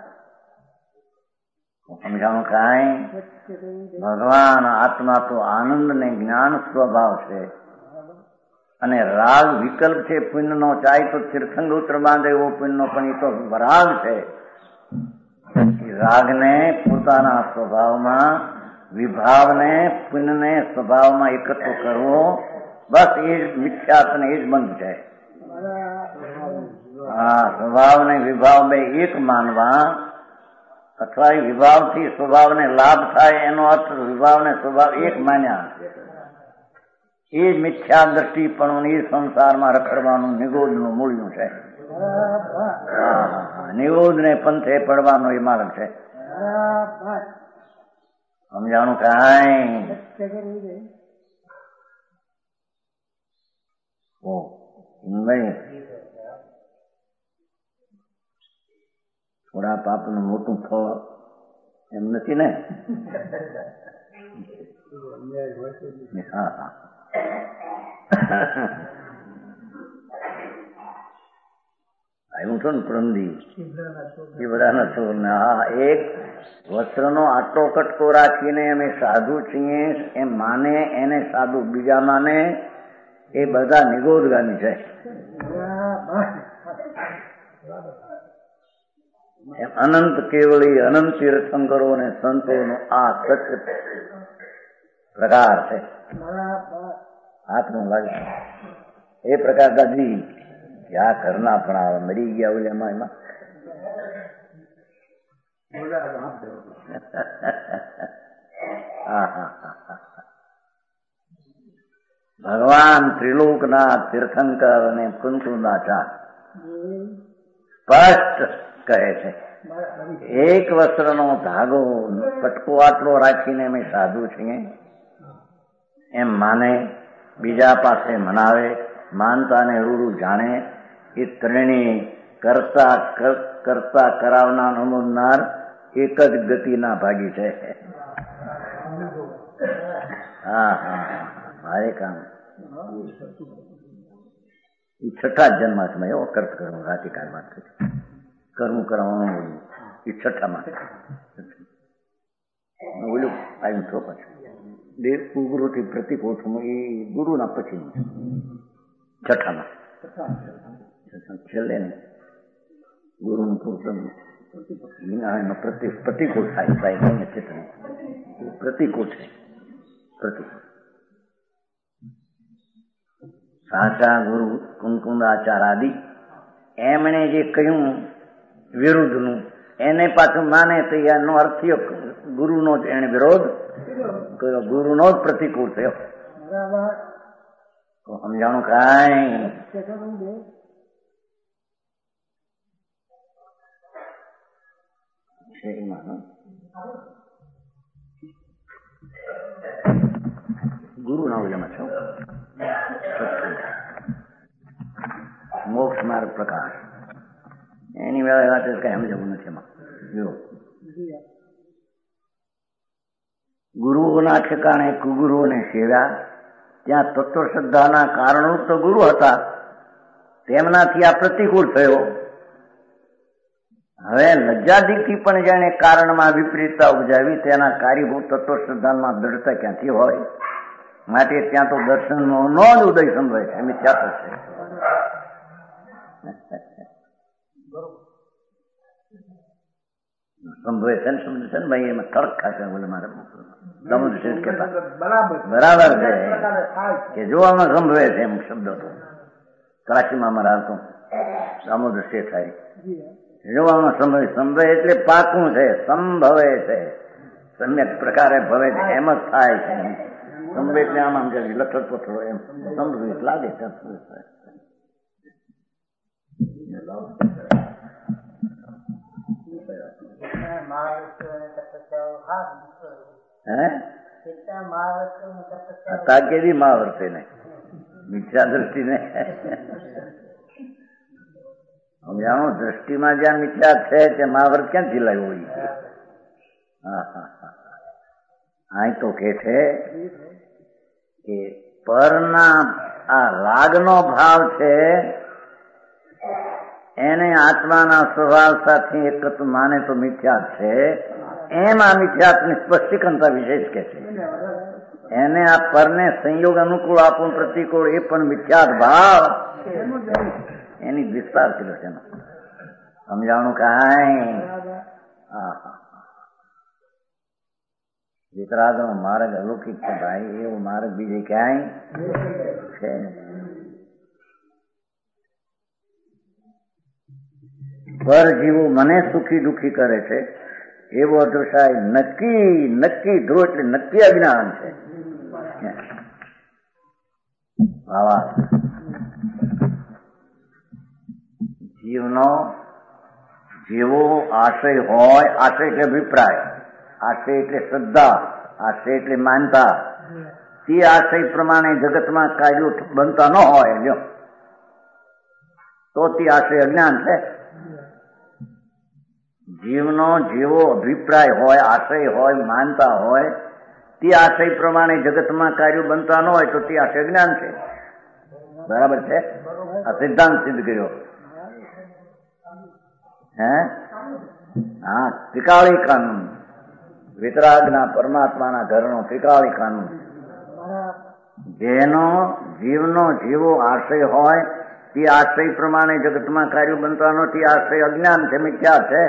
સમજાણું કાંઈ ભગવાન આત્મા તો આનંદ ને જ્ઞાન સ્વભાવ છે અને રાગ વિકલ્પ છે. પુણ્યનો ચાહે તો તીર્થંગોત્ર બાંધે એવો પુણ્યનો પણ એ તો રાગ છે. રાગને પોતાના સ્વભાવમાં વિભાવને પુણ્યને સ્વભાવમાં એકત્ર કરવો બસ એ જ મિથ્યાત ને એ જ બંધ છે. હા સ્વભાવ ને વિભાવ બે એક માનવા અથવા વિભાવથી સ્વભાવને લાભ થાય એનો અર્થ વિભાવને સ્વભાવ એક માન્યા એ જ મિથ્યા દ્રષ્ટિ પણ એ સંસારમાં રખડવાનું નિગોદનું મૂળ્યું છે. નિગોદ ને પંથે પડવાનો એ માર્ગ છે. સમજાણું કાંઈ નહીં. થોડા પાપનું મોટું ફળ એમ નથી ને. હા હા આવ્યું છો ને પ્રંદી એ બધાના છોડ ને. હા એક વસ્ત્રનો આટલો કટકો રાખીને અમે સાધુ છીએ એમ માને એને સાધુ બીજા માને એ બધા નિગોદગામી છે. અનંત કેવળી અનંત તીર્થંકરો અને સંતોનો આ સત્ય પ્રકાર છે. હાથમાં લાગે એ પ્રકાર દાદી આ ઘરના પણ આવે મરી ગયા હોય એમાં ભગવાન ત્રિલોકના તીર્થંકર અને કુંતુનાચાર સ્પષ્ટ કહે છે એક વસ્ત્રનો ધાગો કટકો આટલો રાખીને અમે સાધુ છીએ એમ માને બીજા પાસે મનાવે માનતાને રૂડું જાણે એ ત્રણેય કરતા કરતા કરાવનાર અનુમોદનાર એક જ ગતિના ભાગી છે. હા હા મારે કામ એ છઠ્ઠા જન્માસમાં એવો કર્ત કરવું રાતિકાળ વાત કરી કરવું કરવાનું એ છઠ્ઠામાં ઓલું આવ્યું તો પછી દેવ ગુરુથી પ્રતિકોઠમાં એ ગુરુના પછી છઠ્ઠામાં છેલ્લે ને ગુરુનું પોષણ પ્રતિકોટ થાય સાહેબ ચેતન પ્રતિકોટ છે. પ્રતિકોટ સાચા ગુરુ કુંકુંદાચાર આદિ એમણે જે કહ્યું વિરુદ્ધનું એને પાછું માને તો એનો અર્થ ગુરુનો જ એને વિરોધ કર્યો, ગુરુનો જ પ્રતિકૂળ થયો. તો સમજાણું કાંઈ ગુરુ ના ઓલામાં છો મોક્ષ માર્ગ પ્રકાશ એની વેળા વાત કઈ સમજવું નથી એમાં. જો ગુરુઓના ઠેકાણે કુગુરુઓને સેવ્યા, ત્યાં તત્વશ્રદ્ધાના કારણો તો ગુરુ હતા, તેમનાથી આ પ્રતિકૂળ થયો. હવે લજ્જાદીથી પણ જેને કારણમાં વિપરીતતા ઉપજાવી તેના કાર્યભૂત તત્વશ્રદ્ધામાં દ્રઢતા ક્યાંથી હોય? માટે ત્યાં તો દર્શનનો નો જ ઉદય સંભવે છે, મિથ્યા છે. સંભવે છે ને, સમજે છે ને ભાઈ, એમાં તર્ક ખાશે. બોલે મારે સમજ શેઠ કહેતા બરાબર છે કે જોવામાં સંભવે છે એમ શબ્દ તો કરાચીમાં અમારા હતો દામોદર શેઠ થાય જોવામાં સંભવે એટલે પાકું છે, સંભવે છે, સમ્યક પ્રકારે ભવે છે, એમ જ થાય છે. સંભવે એટલે આમ લખત પથરો એમ સંભવિત લાગે છે. કેવી મહાવર્તે ને મિથ્યા દ્રષ્ટિ ને જાણો, દ્રષ્ટિમાં જ્યાં મિથ્યા છે તે મહાવર્ત ક્યાંથી લાવ્યો હોય? અહીં તો કે છે કે પરના આ રાગનો ભાવ છે એને આત્માના સ્વભાવ સાથે એકત્વ માને તો મિથ્યા છે. એમ આ મિથ્યાત્મની સ્પષ્ટીકરણતા વિશેષ કે છે. એને આ પરને સંયોગ અનુકૂળ આપણું પ્રતિકૂળ એ પણ મિથ્યાત ભાવ એની વિસ્તાર કર્યો છે. સમજાવવાનું કાંઈ વિતરાગનો માર્ગ અલૌકિક છે ભાઈ, એવો માર્ગ બીજે ક્યાંય છે. પર જીવો મને સુખી દુઃખી કરે છે એવો અધોષાય નક્કી ધ્રુવ એટલે નક્કી અજ્ઞાન છે. જીવનો જેવો આશય હોય, આશય એટલે અભિપ્રાય, આશય એટલે શ્રદ્ધા, આશય એટલે માનતા, તે આશય પ્રમાણે જગતમાં કાર્યો બનતા ન હોય લ્યો તો તે આશય અજ્ઞાન છે. જીવનો જેવો અભિપ્રાય હોય, આશય હોય, માનતા હોય, તે આશય પ્રમાણે જગતમાં કાર્યો બનતા ન હોય તો તે આશય જ્ઞાન છે. બરાબર છે? આ સિદ્ધાંત સિદ્ધ કર્યો. હા, ત્રિકાળી કાનૂન, વિતરાગના પરમાત્માના ઘરનો ત્રિકાળી કાનૂન. જેનો જીવનો જેવો આશય હોય તે આશય પ્રમાણે જગતમાં કાર્યો બનતા નથી, આશય અજ્ઞાન છે, મિથ્યા છે.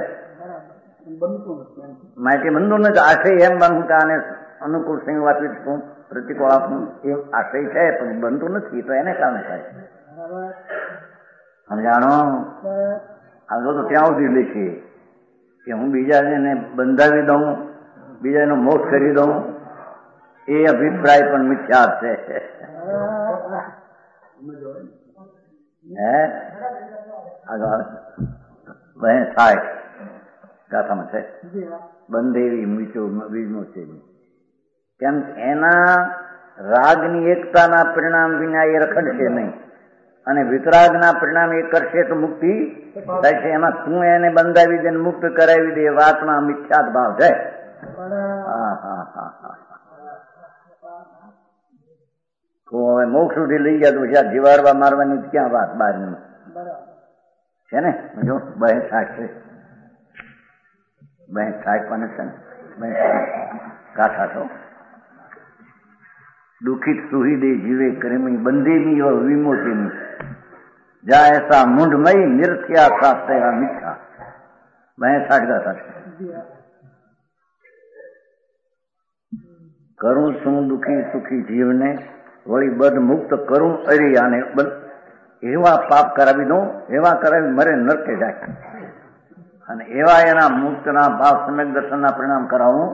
માટે બનતું નથી આશય એમ બનવું કે આને અનુકૂળ સંયોગ આપી શું પ્રતિકૂળ આપવું એ આશય છે પણ બનતું નથી, તો એને કારણે થાય. સમજાણો? આગળ તો ત્યાં સુધી લખીએ કે હું બીજાને બંધાવી દઉં, બીજાનો મોક્ષ કરી દઉં, એ અભિપ્રાય પણ મિથ્યા છે. આગળ બહેન થાય ગાથામાં છે બંધેવી વિમોચે. કેમ? એના રાગની એકતાના પરિણામ વિના એ રખડશે નહીં, અને વિતરાગના પરિણામ એ કરશે તો મુક્તિ થાય છે. એમાં તું એને બંધાવી દે મુક્ત કરાવી દે, વાતમાં મિથ્યાત ભાવ છે. તો હવે મોક્ષ સુધી લઈ ગયા તો જ્યાં જીવાડવા મારવાની ક્યાં વાત બહારની છે ને? જો બહેન શાક છે, બહેન શાક પણ છે ને, બહેન કાઠા છો દુઃખિત સુહૃદે જીવે કર્મી બંધેમી વિમોચેમી જા એસા મૂંઢમય નિર્થ્યા સાત મિથ્યા. બહેન શાક ગાથા છે. કરું છું દુઃખી સુખી જીવને વળી બધ મુક્ત કરું અરિયાને એવા પાપ કરાવી દઉં, એવા કરાવી મરે નરકે જાય, અને એવા એના મુક્તના ભાવ સમ્યક દર્શનના પરિણામ કરાવું.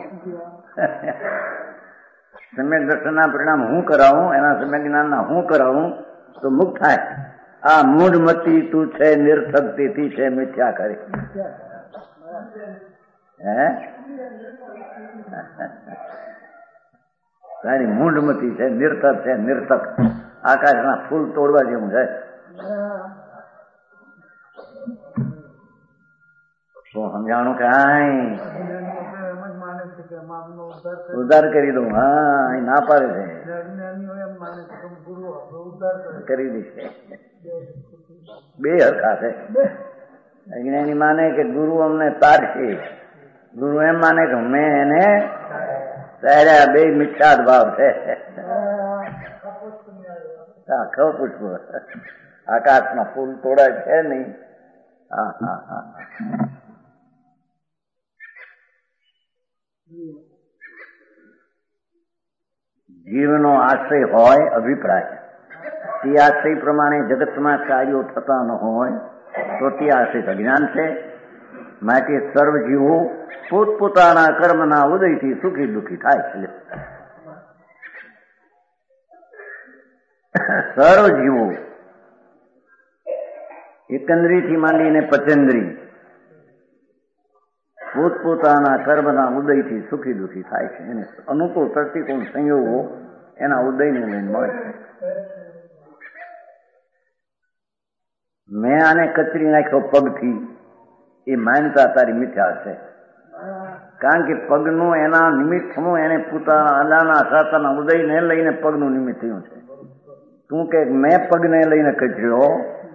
સમ્યક દર્શનના પરિણામ હું કરાવું, એના સમ્યક જ્ઞાનના હું કરાવું તો મુક્ત થાય. આ મૂઢમતી તું છે નિર્થક તેથી છે મિથ્યા કરી. તારી મૂઢમતી છે, નિર્થક છે, નિર્થક આકાશના ફૂલ તોડવા જેવું છે. તો સમજાણું કે ઉદ્ધાર કરી દઉં. હા, એ ના પાડે છે કરી દઈશ. બે હરખા છે. અજ્ઞાની માને કે ગુરુ અમને તારશે, ગુરુ એમ માને કે મેં એને તાર્યા. બે મિથ્યા ભાવ છે. ખબર પૂછવું આકાશમાં ફૂલ તોડાય છે નહીં. હા હા હા. જીવનો આશ્રય હોય અભિપ્રાય. તે આશ્રય પ્રમાણે જગતમાં કાર્યો થતા ન હોય તો તે આશ્રય અજ્ઞાન છે. માટે સર્વ જીવો પોતપોતાના કર્મના ઉદયથી સુખી દુઃખી થાય છે. સર્વ જીવો એકંદરીથી માંડીને પચેન્દ્રી પોતપોતાના કર્મના ઉદયથી સુખી દુઃખી થાય છે. એને અનુકૂળ પ્રતિકૂળ સંયોગો એના ઉદયને લઈને મળે છે. મેં આને કચરી નાખ્યો પગથી, એ માનતા તારી મિથ્યા છે. કારણ કે પગનું એના નિમિત્તનું એને પોતાના અલાના સાતાના ઉદયને લઈને પગનું નિમિત્ત થયું છે. તું કે મેં પગને લઈને કચર્યો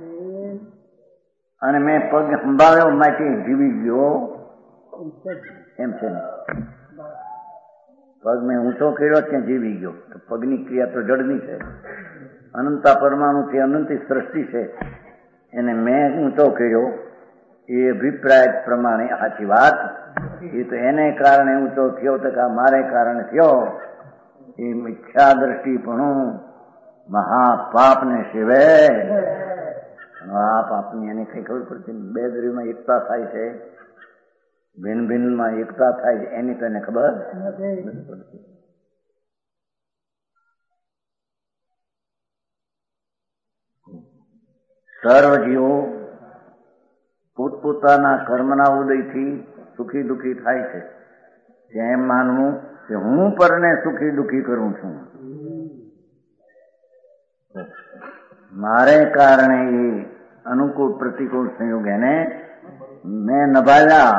અને મેં પગ સંભાળ્યો માટે જીવી ગયો એમ છે ને. પગ મેં ઊંચો કર્યો ત્યાં જીવી ગયો. તો પગની ક્રિયા તો જડની છે. અનંતા પરમાણુથી અનંતી સૃષ્ટિ છે. એને મેં ઊંચો કર્યો એ અભિપ્રાય પ્રમાણે સાચી વાત. એ તો એને કારણે ઊંચો થયો તો કે મારે કારણે થયો. એ મિથ્યા દ્રષ્ટિપણું મહાપાપને સેવે. આ પાપની એને કઈ ખબર પડતી. બે દ્રવ્યમાં એકતા થાય છે, ભિન્ન ભિન્નમાં એકતા થાય છે, એની તો એને ખબર નથી પડતી. સર્વ જીવો પોતપોતાના કર્મના ઉદયથી સુખી દુઃખી થાય છે. એમ માનવું કે હું પરને સુખી દુઃખી કરું છું, મારે કારણે એ અનુકૂળ પ્રતિકૂળ સંયોગ એને મેં નભાવ્યા.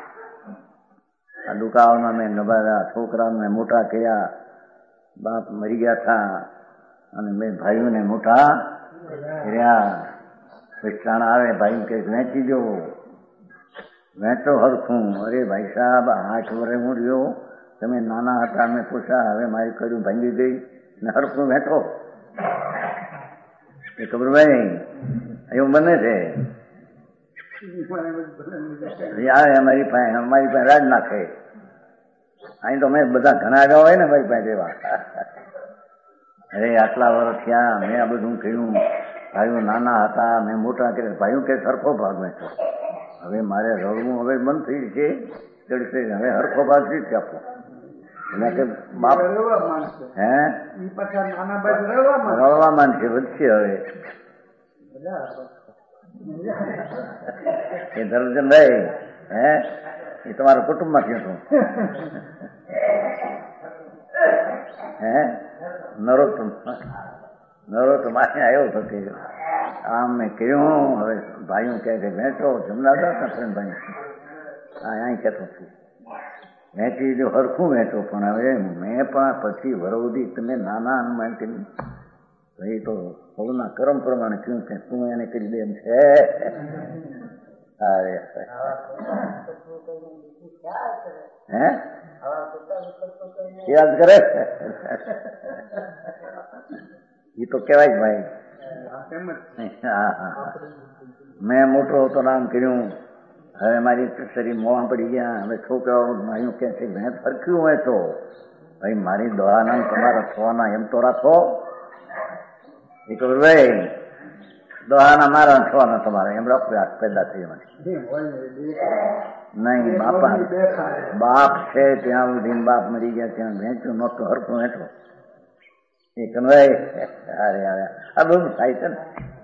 આ દુકાળમાં મેં નભાવ્યા, છોકરાને મેં મોટા કર્યા, બાપ મરી ગયા હતા અને મેં ભાઈઓને મોટા કર્યા. પૈસાણ આવે ભાઈ કે વેચી દો, વેચો હરખું. અરે ભાઈ સાહેબ 8 વર્ષ હું રહ્યો, તમે નાના હતા મેં પૂછ્યા, હવે મારી કર્યું ભાંગી ગઈ ને હરખું વેચો. એ ખબર ભાઈ એવું બને છે. આવે અમારી પાસે રાજ નાખે. અહીં તો મેં બધા ઘણા આવ્યા હોય ને મારી પાસે એવા. અરે આટલા વર્ષ થયા, મેં આ બધું કહ્યું, ભાઈઓ નાના હતા મેં મોટા કર્યા. ભાઈઓ કે સરખો ભાગ વેચો. હવે મારે રડવું હવે બંધ થઈ છે, ચડશે. હવે હરખો ભાગ રીતે આપો. એટલે કે બાપ હે રડવા માંડશે, વધશે. હવે એ ધર્મચંદભાઈ હે એ તમારા કુટુંબમાંથી હતું. હે નરોત્તમ આવ્યો હતો કે આમ મેં કહ્યું. હવે ભાઈઓ કહે કે વેચો. જમનાદાસ ભાઈ અહીં કહેતો છું વેચી જો હરખું વેચો. પણ હવે મેં પણ પછી વરોધી તમે નાના અનુમાન કરી ભાઈ તો સૌના કર્મ પ્રમાણે થયું છે, તું એને કરી દે એમ છે. અરે હે યાદ કરે એ તો કેવાય ભાઈ. હા હા મેં મોટો હતો નામ કર્યું. હવે મારી શરીર મોહ પડી ગયા. હવે છોકરાઓ ભાઈઓ કે છે મેં ફરક્યું હોય તો ભાઈ મારી દોહાના તમારા થવાના એમ તો રાખો. એ કહું ભાઈ દોહાના મારા થવાના તમારા એમ રાખો. આ પેદા થઈ નહીં બાપા બાપ છે ત્યાં સુધી બાપ મરી ગયા ત્યાં વેચ્યું નહોતું હરખું વેચો. એ કનભાઈ અરે આ બધું થાય છે ને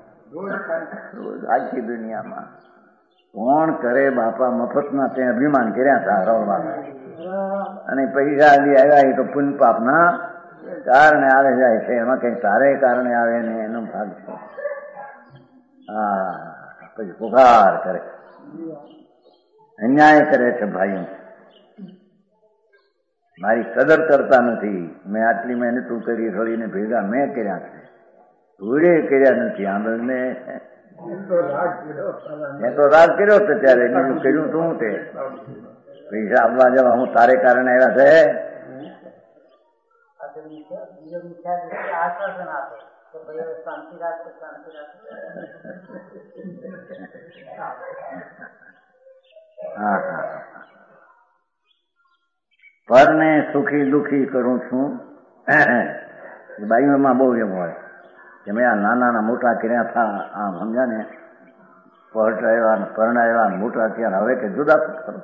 આખી દુનિયામાં. કોણ કરે બાપા મફતના ત્યાં અભિમાન કર્યા હતા રળવા અને પૈસા આદિ આવ્યા. એ તો પુણ્ય પાપના કારણે આવે જાય છે, એમાં કઈ તારે કારણે આવે ને એનો ભાગ છે. હા, પછી પુકાર કરે, અન્યાય કરે છે ભાઈઓ, મારી કદર કરતા નથી. મેં આટલી મહેનત કરી રળીને ભેગા મેં કર્યા છે, ધૂળે કર્યા નથી. આંબળ ને મેં તો રાગ કર્યો હતો ત્યારે, બીજું કર્યું શું તે પૈસા આપવા જવા હું તારે કારણે આવ્યા છે. આશ્વાસન આપે કે ભાઈ શાંતિ રાખો, શાંતિ રાખો. હા હા, પરને સુખી દુઃખી કરું છું. બાઈઓમાં બહુ એમ હોય કે મેં આ નાના મોટા કર્યા હતા, આમ સમજ્યા ને, પરણાવ્યા પરણાવ્યા મોટા થયા, હવે કે જુદા કરો.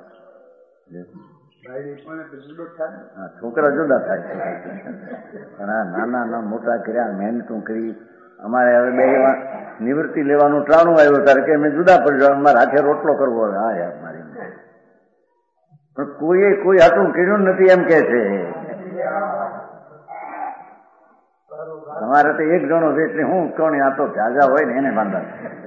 છોકરા જુદા થાય છે, પણ આ નાના મોટા કર્યા, મહેનતું કરી. અમારે હવે બે નિવૃત્તિ લેવાનું ટાણું આવ્યું ત્યારે કે મેં જુદા પડજો, અમારે હાથે રોટલો કરવો. હવે હા યાર મારી, પણ કોઈ આટલું કર્યું નથી એમ કે છે. તમારે તો એક જણો છે એટલે હું કોણ, આ તો જાજા હોય ને એને બાંધા.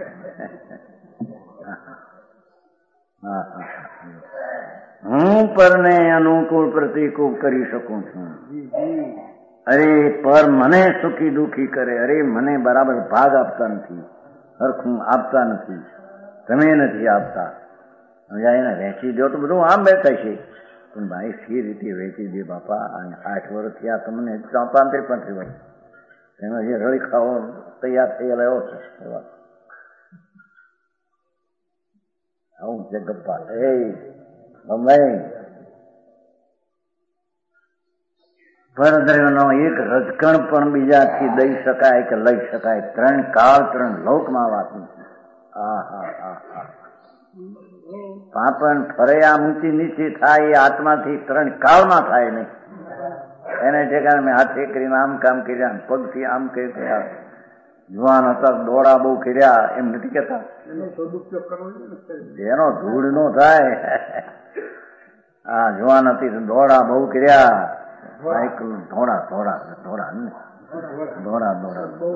હું પરને અનુકૂળ પ્રતિકૂળ કરી શકું છું. અરે પર મને સુખી દુઃખી કરે, અરે મને બરાબર ભાગ આપતા નથી, હરખું આપતા નથી, તમે નથી આપતા. એને વેચી દો તો બધું આમ બેઠા છે, પણ ભાઈ સી રીતે વેચી દે બાપા. 8 વર્ષ થયા તમને, 35 વર્ષ એનો જે રળી ખાવો તૈયાર થયેલા એવો છે. આવું છે ગપ્પા. પરદ્રવ્યનો એક રજકણ પણ બીજાથી દઈ શકાય કે લઈ શકાય, 3 કાળ 3 લોકમાં વાતું છે. પાપણ ફરે આમ ઊંચી નીચી થાય, એ આત્માથી 3 કાળમાં થાય નહીં. એને ઠેકાણે મેં હાથે કરીને આમ કામ કર્યા, પગથી આમ કર્યા, જુવાન હતા દોડા બહુ કર્યા, એમ નથી કેતા. એનો ધૂળ નો થાય. હા, જુવાન હતી દોડા બહુ કર્યા, સાયકલ દોડા દોડા દોડા દોડા દોડા બહુ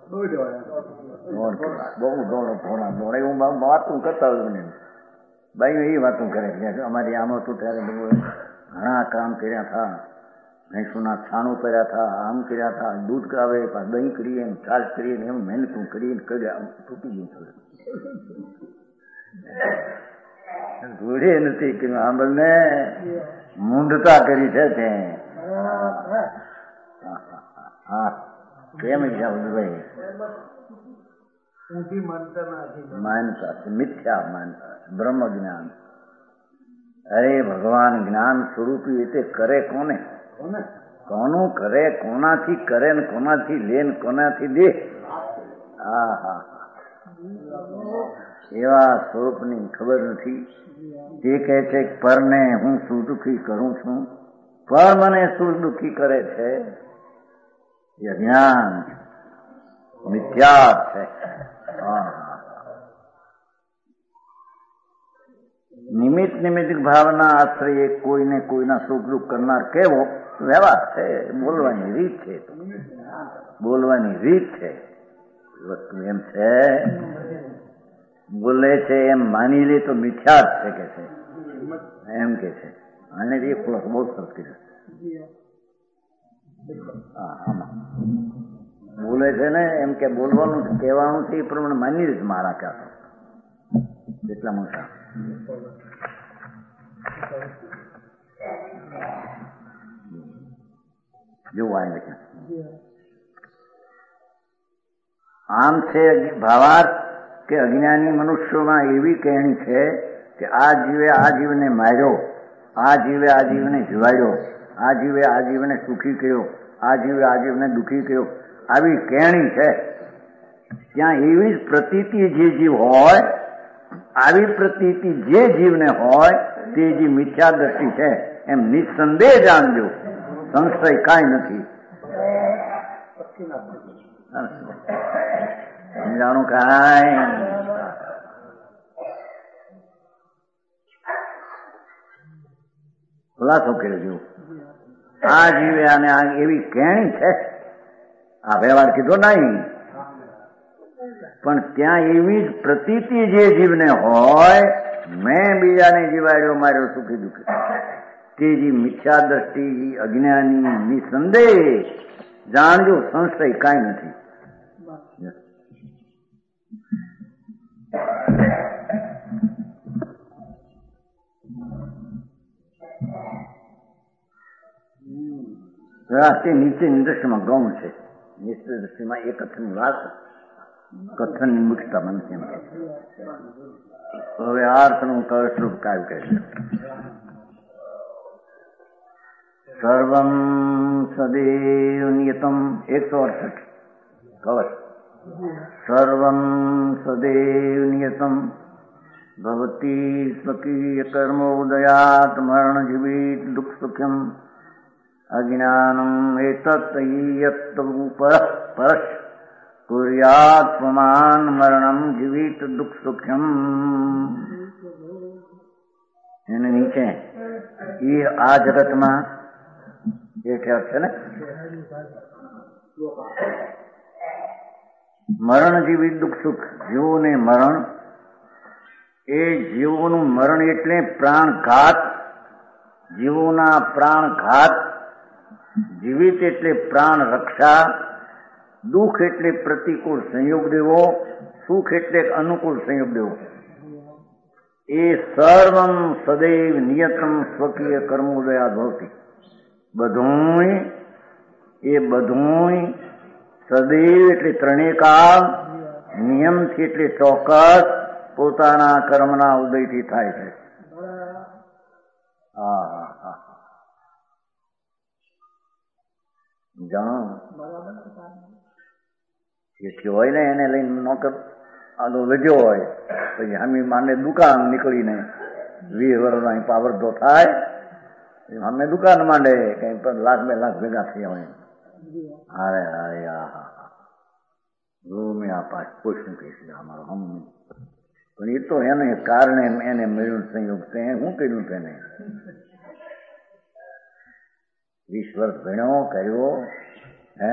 દોડો દોડા દોડા એવું વાતું કરતા હોય ને. ભાઈ એ વાતું કરે છે, અમારી આમ હતું ત્યારે ઘણા કામ કર્યા હતા, ભેંસુના છાણું કર્યા હતા, આમ કર્યા હતા, દૂધ આવે દહીં કરીએ, છાશ કરીએ, એમ મહેનતું કરીને કર્યા, તૂટી ગયું. જોડે નથી કે આંબળને મૂંઢતા કરી છે તે. હા, કેમ છે ભાઈ? માનતા છે, મિથ્યા માનતા, બ્રહ્મ જ્ઞાન. અરે ભગવાન જ્ઞાન સ્વરૂપી રીતે કરે કોને? કોનું કરે, કોનાથી કરે ને કોનાથી લે ને કોનાથી દે. હા હા, એવા સ્વરૂપની ખબર નથી. તે કહે છે પરને હું શું દુઃખી કરું છું, પર મને શું દુઃખી કરે છે? એ જ્ઞાન મિથ્યા છે. નિમિત્ત ભાવના આશ્રય કોઈને કોઈના સુખ દુઃખ કરનાર કેવો વ્યવહાર છે, બોલવાની રીત છે, બોલવાની રીત છે. વસ્તુ એમ છે, બોલે છે એમ માની લે તો મિથ્યા જ છે કે છે, એમ કે છે. અને એ પ્લસ બહુ સરસ કીધું. બોલે છે ને એમ કે બોલવાનું કહેવાનું છે એ પ્રમાણે માની જ મારા ક્યાં એટલા મોટા જોવા આવે છે. આમ છે ભાવાર્થ કે અજ્ઞાની મનુષ્યોમાં એવી કહેણી છે કે આ જીવે આ જીવને માર્યો, આ જીવે આ જીવને જીવાડ્યો, આ જીવે આ જીવને સુખી કર્યો, આ જીવે આ જીવને દુઃખી કર્યો, આવી કહેણી છે. ત્યાં એવી જ પ્રતીતિ જે જીવ હોય, આવી પ્રતીતિ જે જીવને હોય તે જે મિથ્યા દ્રષ્ટિ છે એમ નિસંદેહ જાણજો, સંશય કાંઈ નથી. સમજાણું કાંઈ? ખુલાસો કર્યો જો આ જીવે અને આ એવી કેણી છે, આ વ્યવહાર કીધો નહીં, પણ ત્યાં એવી જ પ્રતીતિ જે જીવને હોય, મેં બીજાને જીવાડ્યો માર્યો સુખી દુઃખી, તે જે મિથ્યા દ્રષ્ટિ અજ્ઞાની નિસંદેહ જાણજો સંશય કાંઈ નથી. નીચેની દ્રષ્ટિમાં ગૌણ છે, નીચેની દ્રષ્ટિમાં એ કથનની વાત, કથનની મુખ્યતા બનશે. હવે અર્થનું કળસ્વરૂપ કાવ્ય કહે છે. સર્વમ સદૈવ નિયતમ 168 કવચ. સર્વમ સદૈવ નિયતમ ભવતી સ્વકીય કર્મોદયાત મરણ જીવિત દુઃખ સુખ્યમ અજ્ઞાનમ એતત યત પરશ કુર્યાત સ્વમાન મરણમ જીવિત દુઃખ સુખ્યમ. એને નીચે એ આ જગતમાં એ ખ્યાલ છે ને, મરણ જીવિત દુઃખ સુખ. જીવોને મરણ, એ જીવોનું મરણ એટલે પ્રાણઘાત, જીવોના પ્રાણઘાત. જીવિત એટલે પ્રાણ રક્ષા, દુઃખ એટલે પ્રતિકૂળ સંયોગ દેવો, સુખ એટલે અનુકૂળ સંયોગ દેવો. એ સર્વમ સદૈવ નિયતમ સ્વકીય કર્મોદયા ભવતી. બધુંય એ બધુંય સદૈવ એટલે ત્રણેય કાળ, નિયમથી એટલે ચોક્કસ પોતાના કર્મના ઉદયથી થાય છે. જાણો જેથી હોય ને એને લઈને નોકર આગળ વધ્યો હોય, પછી હમી માને દુકાન નીકળીને 20 વર્ષનો પાવરધો થાય, અમે દુકાન માંડે કઈ પણ લાખ 2 લાખ ભેગા થયા હોય. અરે અરે મેં આ પાછ પોષણ કહીશ અમારો હમ, પણ એ તો એને કારણે એને મળ્યું સંયોગ છે. શું કર્યું તેને 20 વર્ષ ભણ્યો કર્યો, હે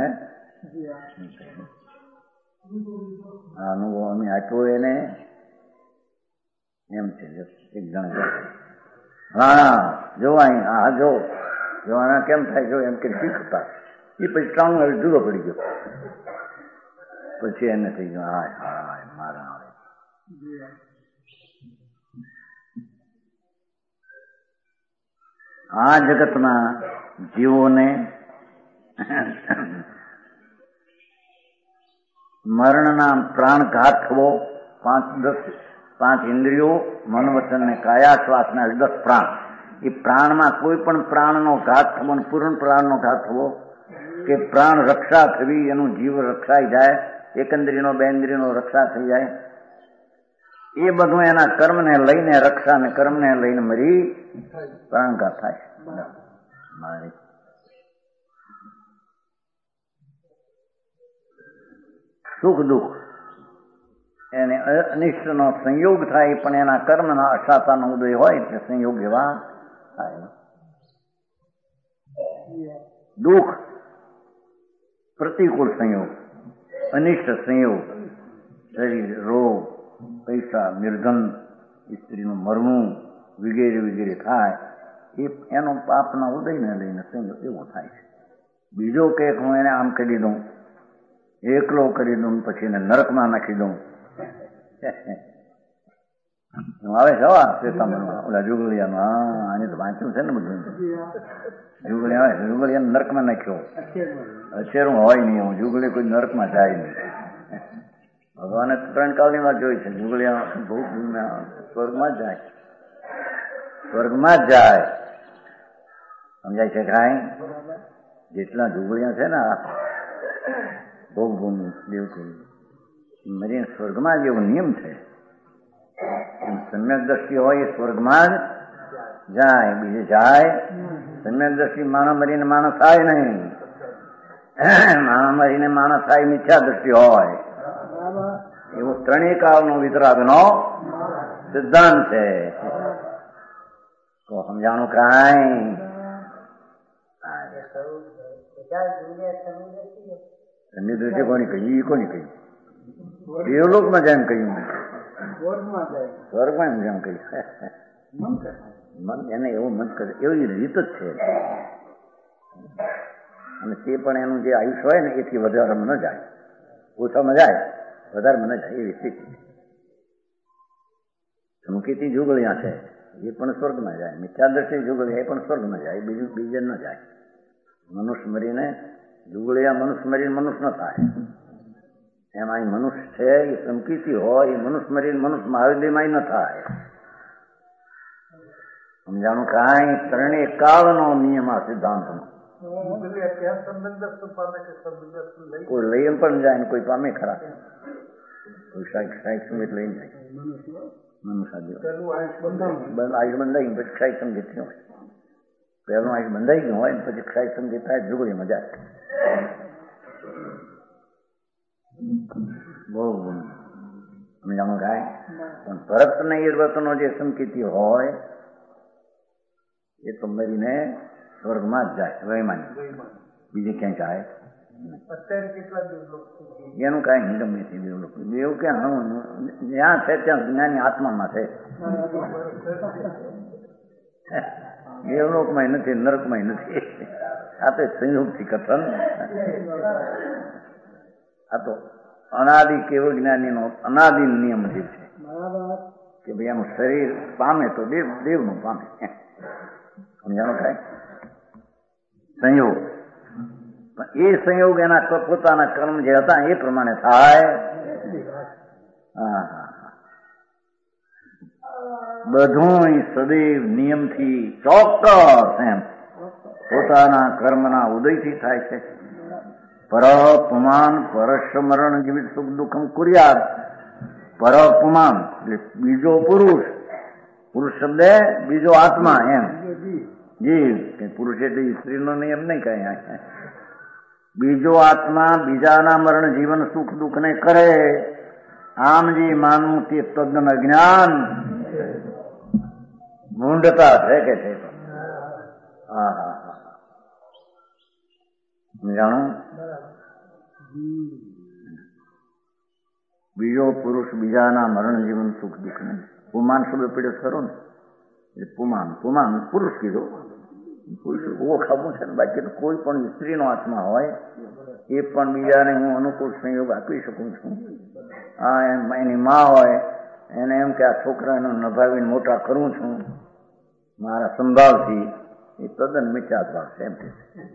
અનુભવ અમે આપ્યો એને, એમ છે. એક જણ હા જોવાય, હા જો જોવાના કેમ થાય, જો એમ કે શીખતા એ પછી સ્ટ્રોંગ જુદો પડી ગયો, પછી એને થઈ ગયો હાય હાય મારા. આ જગતમાં જીવોને મરણના પ્રાણઘાત થવો, 5 ઇન્દ્રિયો, મન વચન ને કાયા શ્વાસના 10 પ્રાણ. એ પ્રાણમાં કોઈ પણ પ્રાણનો ઘાત થવો, પૂર્ણ પ્રાણનો ઘાત થવો કે પ્રાણ રક્ષા થવી, એનું જીવ રક્ષાઈ જાય, એકંદ્રિયનો 2 ઇન્દ્રિયનો રક્ષા થઈ જાય, એ બધું એના કર્મને લઈને રક્ષા ને કર્મને લઈને મરી પ્રાણઘાત થાય. સુખ દુઃખ એને અનિષ્ટનો સંયોગ થાય, પણ એના કર્મના અશાતાનો ઉદય હોય એટલે સંયોગ એવા થાય. દુઃખ પ્રતિકૂળ સંયોગ, અનિષ્ટ સંયોગ, શરીર રોગ, પૈસા નિર્ધન, સ્ત્રીનું મરવું વગેરે વગેરે થાય, એનો પાપના ઉદયને લઈને સંયોગ એવો થાય છે. બીજો કે હું એને આમ કરી દઉં, એકલો કરી દઉં, પછી એને નરકમાં નાખી દઉં, આવે છે ઓલા જુગલિયાનું. હા આની તો વાંચ્યું છે ને બધું. જુગલી આવે, જુગલિયાને નરકમાં નાખ્યો. અત્યારે હોય નહીં એવું, જુગલી કોઈ નરકમાં જાય નહીં. ભગવાને 3 કાળની વાત જોઈ છે. જુગલિયા સ્વર્ગમાં જ જાય, સ્વર્ગમાં જ જાય. સમજાય છે કાંઈ? જેટલા જુગલિયા છે ને ભોગભૂમિ દેવકુળ મરીને સ્વર્ગમાં જ એવો નિયમ છે. સમ્યક દ્રષ્ટિ હોય એ સ્વર્ગમાં જ જાય, બીજે જાય. સમ્યક દ્રષ્ટિ માણસ મરીને માણસ થાય નહીં, માણસ મરીને માણસ થાય મિથ્યા દ્રષ્ટિ હોય. એવો 3 કાળનો વિતરાગનો સિદ્ધાંત છે. તો સમજાણું કાંઈ? એમની દ્રષ્ટિ કોની કહ્યું? એ કોની કહ્યું? દેવલોકમાં જાય એમ કહ્યું, સ્વર્ગમાં એમ જેમ કહ્યું. મન એને એવું મન કરે, એવી રીત જ છે. અને તે પણ એનું જે આયુષ્ય હોય ને એથી વધારેમાં ન જાય, ઓછામાં જાય, વધારેમાં ન જાય, એવી સ્થિતિ. સંકેતી જુગળિયા છે એ પણ સ્વર્ગમાં જાય, મિથ્યાદર્શી જુગળિયા એ પણ સ્વર્ગમાં જાય, બીજું બીજે ન જાય. મનુષ્ય મરીને જુગળિયા મનુષ્ય મરીને મનુષ્ય ન થાય. એમાં એ મનુષ્ય છે એ સંકેતી હોય, એ મનુષ્ય મરીને મનુષ્ય મહાવિદ્યમાં ન થાય. સમજાણું? કાંઈ ત્રણેય કાળનો નિયમ આ સિદ્ધાંતનો. કોઈ લઈ પણ જાય ને કોઈ પામે ખરા. કોઈ સાહિક સંગીત લઈને જાય, મનુષ્ય આયુષ બંધાઈ પછી ક્ષાય સંગીત ન હોય. પહેલું આયુષ બંધાઈ ગયું હોય ને પછી ક્ષાય સંગીત થાય, જુગળીમાં જાય. બહુ સમજાણું? કાંઈ પણ ભરત ને એ વ્રતનો જે સંકેતી હોય એ તો મરીને સ્વર્ગમાં જ જાય, વૈમાની, બીજે ક્યાંય જાય. એનું કાંઈ નિગમ નથી. દેવ ક્યાં જ્યાં છે ત્યાં જ્ઞાની આત્મામાં છે. દેવલોકમાં નથી, નરકમાં નથી. આ તો સંયોગથી કથન. આ તો અનાદિ કેવળ જ્ઞાનીનો અનાદિ નિયમ જે છે કે ભાઈ એનું શરીર પામે તો દેવનું પામે. સમજાણું? કાંઈ સંયોગ, એ સંયોગ એના પોતાના કર્મ જે હતા એ પ્રમાણે થાય. બધું સદૈવ નિયમથી ચોક્કસ એમ પોતાના કર્મના ઉદયથી થાય છે. પરપમાન પરસ્મરણ જીવિત સુખ દુઃખમ કુર્યાદ. પરપમાન એટલે બીજો પુરુષ, પુરુષ શબ્દ બીજો આત્મા એમ જીવ. પુરુષ એટલે સ્ત્રીનો નિયમ નહીં કઈ. બીજો આત્મા બીજાના મરણ જીવન સુખ દુઃખ ને કરે, આમ જે માનવું તે તદ્દન અજ્ઞાન મૂંઢતા છે કે છે. જાણો? બીજો પુરુષ બીજાના મરણ જીવન સુખ દુઃખ ને. પુમાન શબ્દ પીડ્યો ખરો ને, એટલે પુમાન, પુમાન પુરુષ કીધો. પુરુષ ઓળખાવું છે ને. બાકી તો કોઈ પણ સ્ત્રીનો આત્મા હોય એ પણ બીજાને હું અનુકૂળ સંયોગ આપી શકું છું. એની મા હોય એને એમ કે આ છોકરાને નભાવીને મોટા કરું છું મારા સંભાવથી, એ તદ્દન મિથ્યા ભાવ છે એમ કે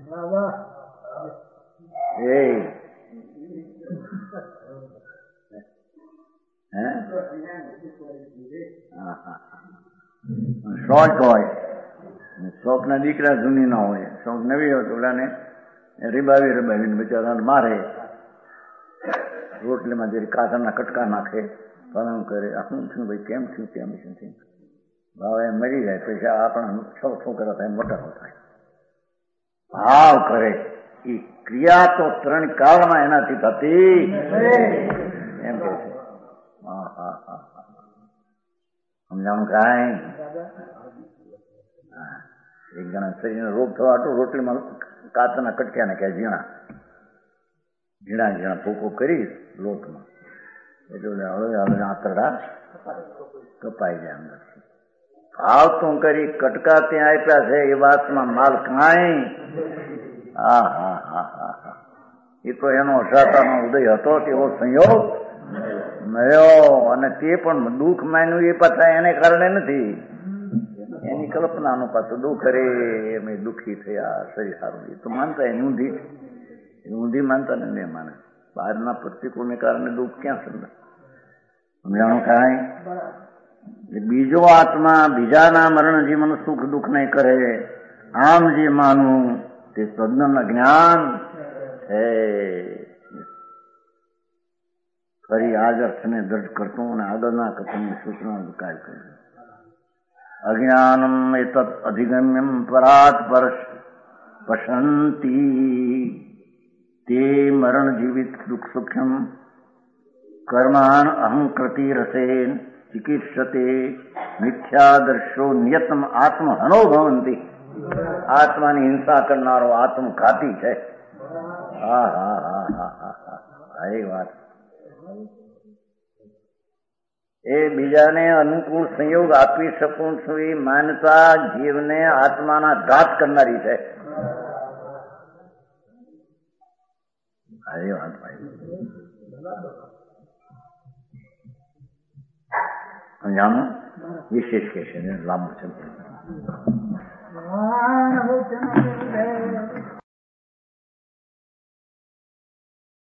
શોખ હોય, શોખ ના દીકરા જૂની ના હોય, શોખ નવી હોય તો ઓલાને રીબાવીને બિચારાને મારે, રોટલીમાં જરી કાતરના કટકા નાખે, પલણ કરે. શું થયું ભાઈ, કેમ થયું, કેમ શું થયું? ભાવ એમ મરી જાય પછી આપણા છોકરા થાય, મોટા થાય, ભાવ કરે. એ ક્રિયા તો ત્રણ કાળમાં એનાથી થતી એમ કે છે. સમજાણું? કાંઈ એક જણા શરીરનો રોગ થવા હતો, રોટલીમાં કાતરના કટક્યા નાખ્યા, ઝીણા ઝીણા ભૂકો કરી લોટમાં, એટલે હવે આંતરડા કપાઈ જાય અંદરથી. ભાવ તો કરી કટકા ત્યાં આપ્યા છે એ વાતમાં માલ કાંઈ. એ તો એનો અસાતાનો ઉદય હતો, તેવો સંયોગ મળ્યો. અને તે પણ દુઃખ માન્યું એ પાછા એને કારણે નથી, એની કલ્પનાનું પાછું દુઃખ કરે એમ દુઃખી થયા, શરીર સારું. એ તો માનતા એની ઊંધી છે, ઊંધી માનતા ને નહીં માને. બહારના પ્રતિકૂળને કારણે દુઃખ ક્યાં સમજાણું? કાંઈ બીજો આત્મા બીજાના મરણ જીવન સુખ દુઃખ નહીં કરે, આમ જે માનવું તે તદ્દન અજ્ઞાન છે. ફરી આ જ અર્થને દર્જ કરતો અને આગળના કથનની સૂચના વિકાર કર્યું. અજ્ઞાનમ એતત અધિગમ્યમ પરાત પરશ પશંતી તે મરણ જીવિત દુઃખ સુખ્યમ કર્માણ અહંકૃતિ રસેન ચિકિત્સતે મિથ્યાદર્શો નિયતમ આત્મહનો ભવંતી. આત્માની હિંસા કરનારો આત્મઘાતી છે. હા હા હા હા હા હા એ વાત. એ બીજાને અનુકૂળ સંયોગ આપી શકું છું એ માનતા જીવને આત્માના ઘાત કરનારી છે. એ વાત ભાઈ સમજાણું. વિશેષ કે છે લાંબુ છે.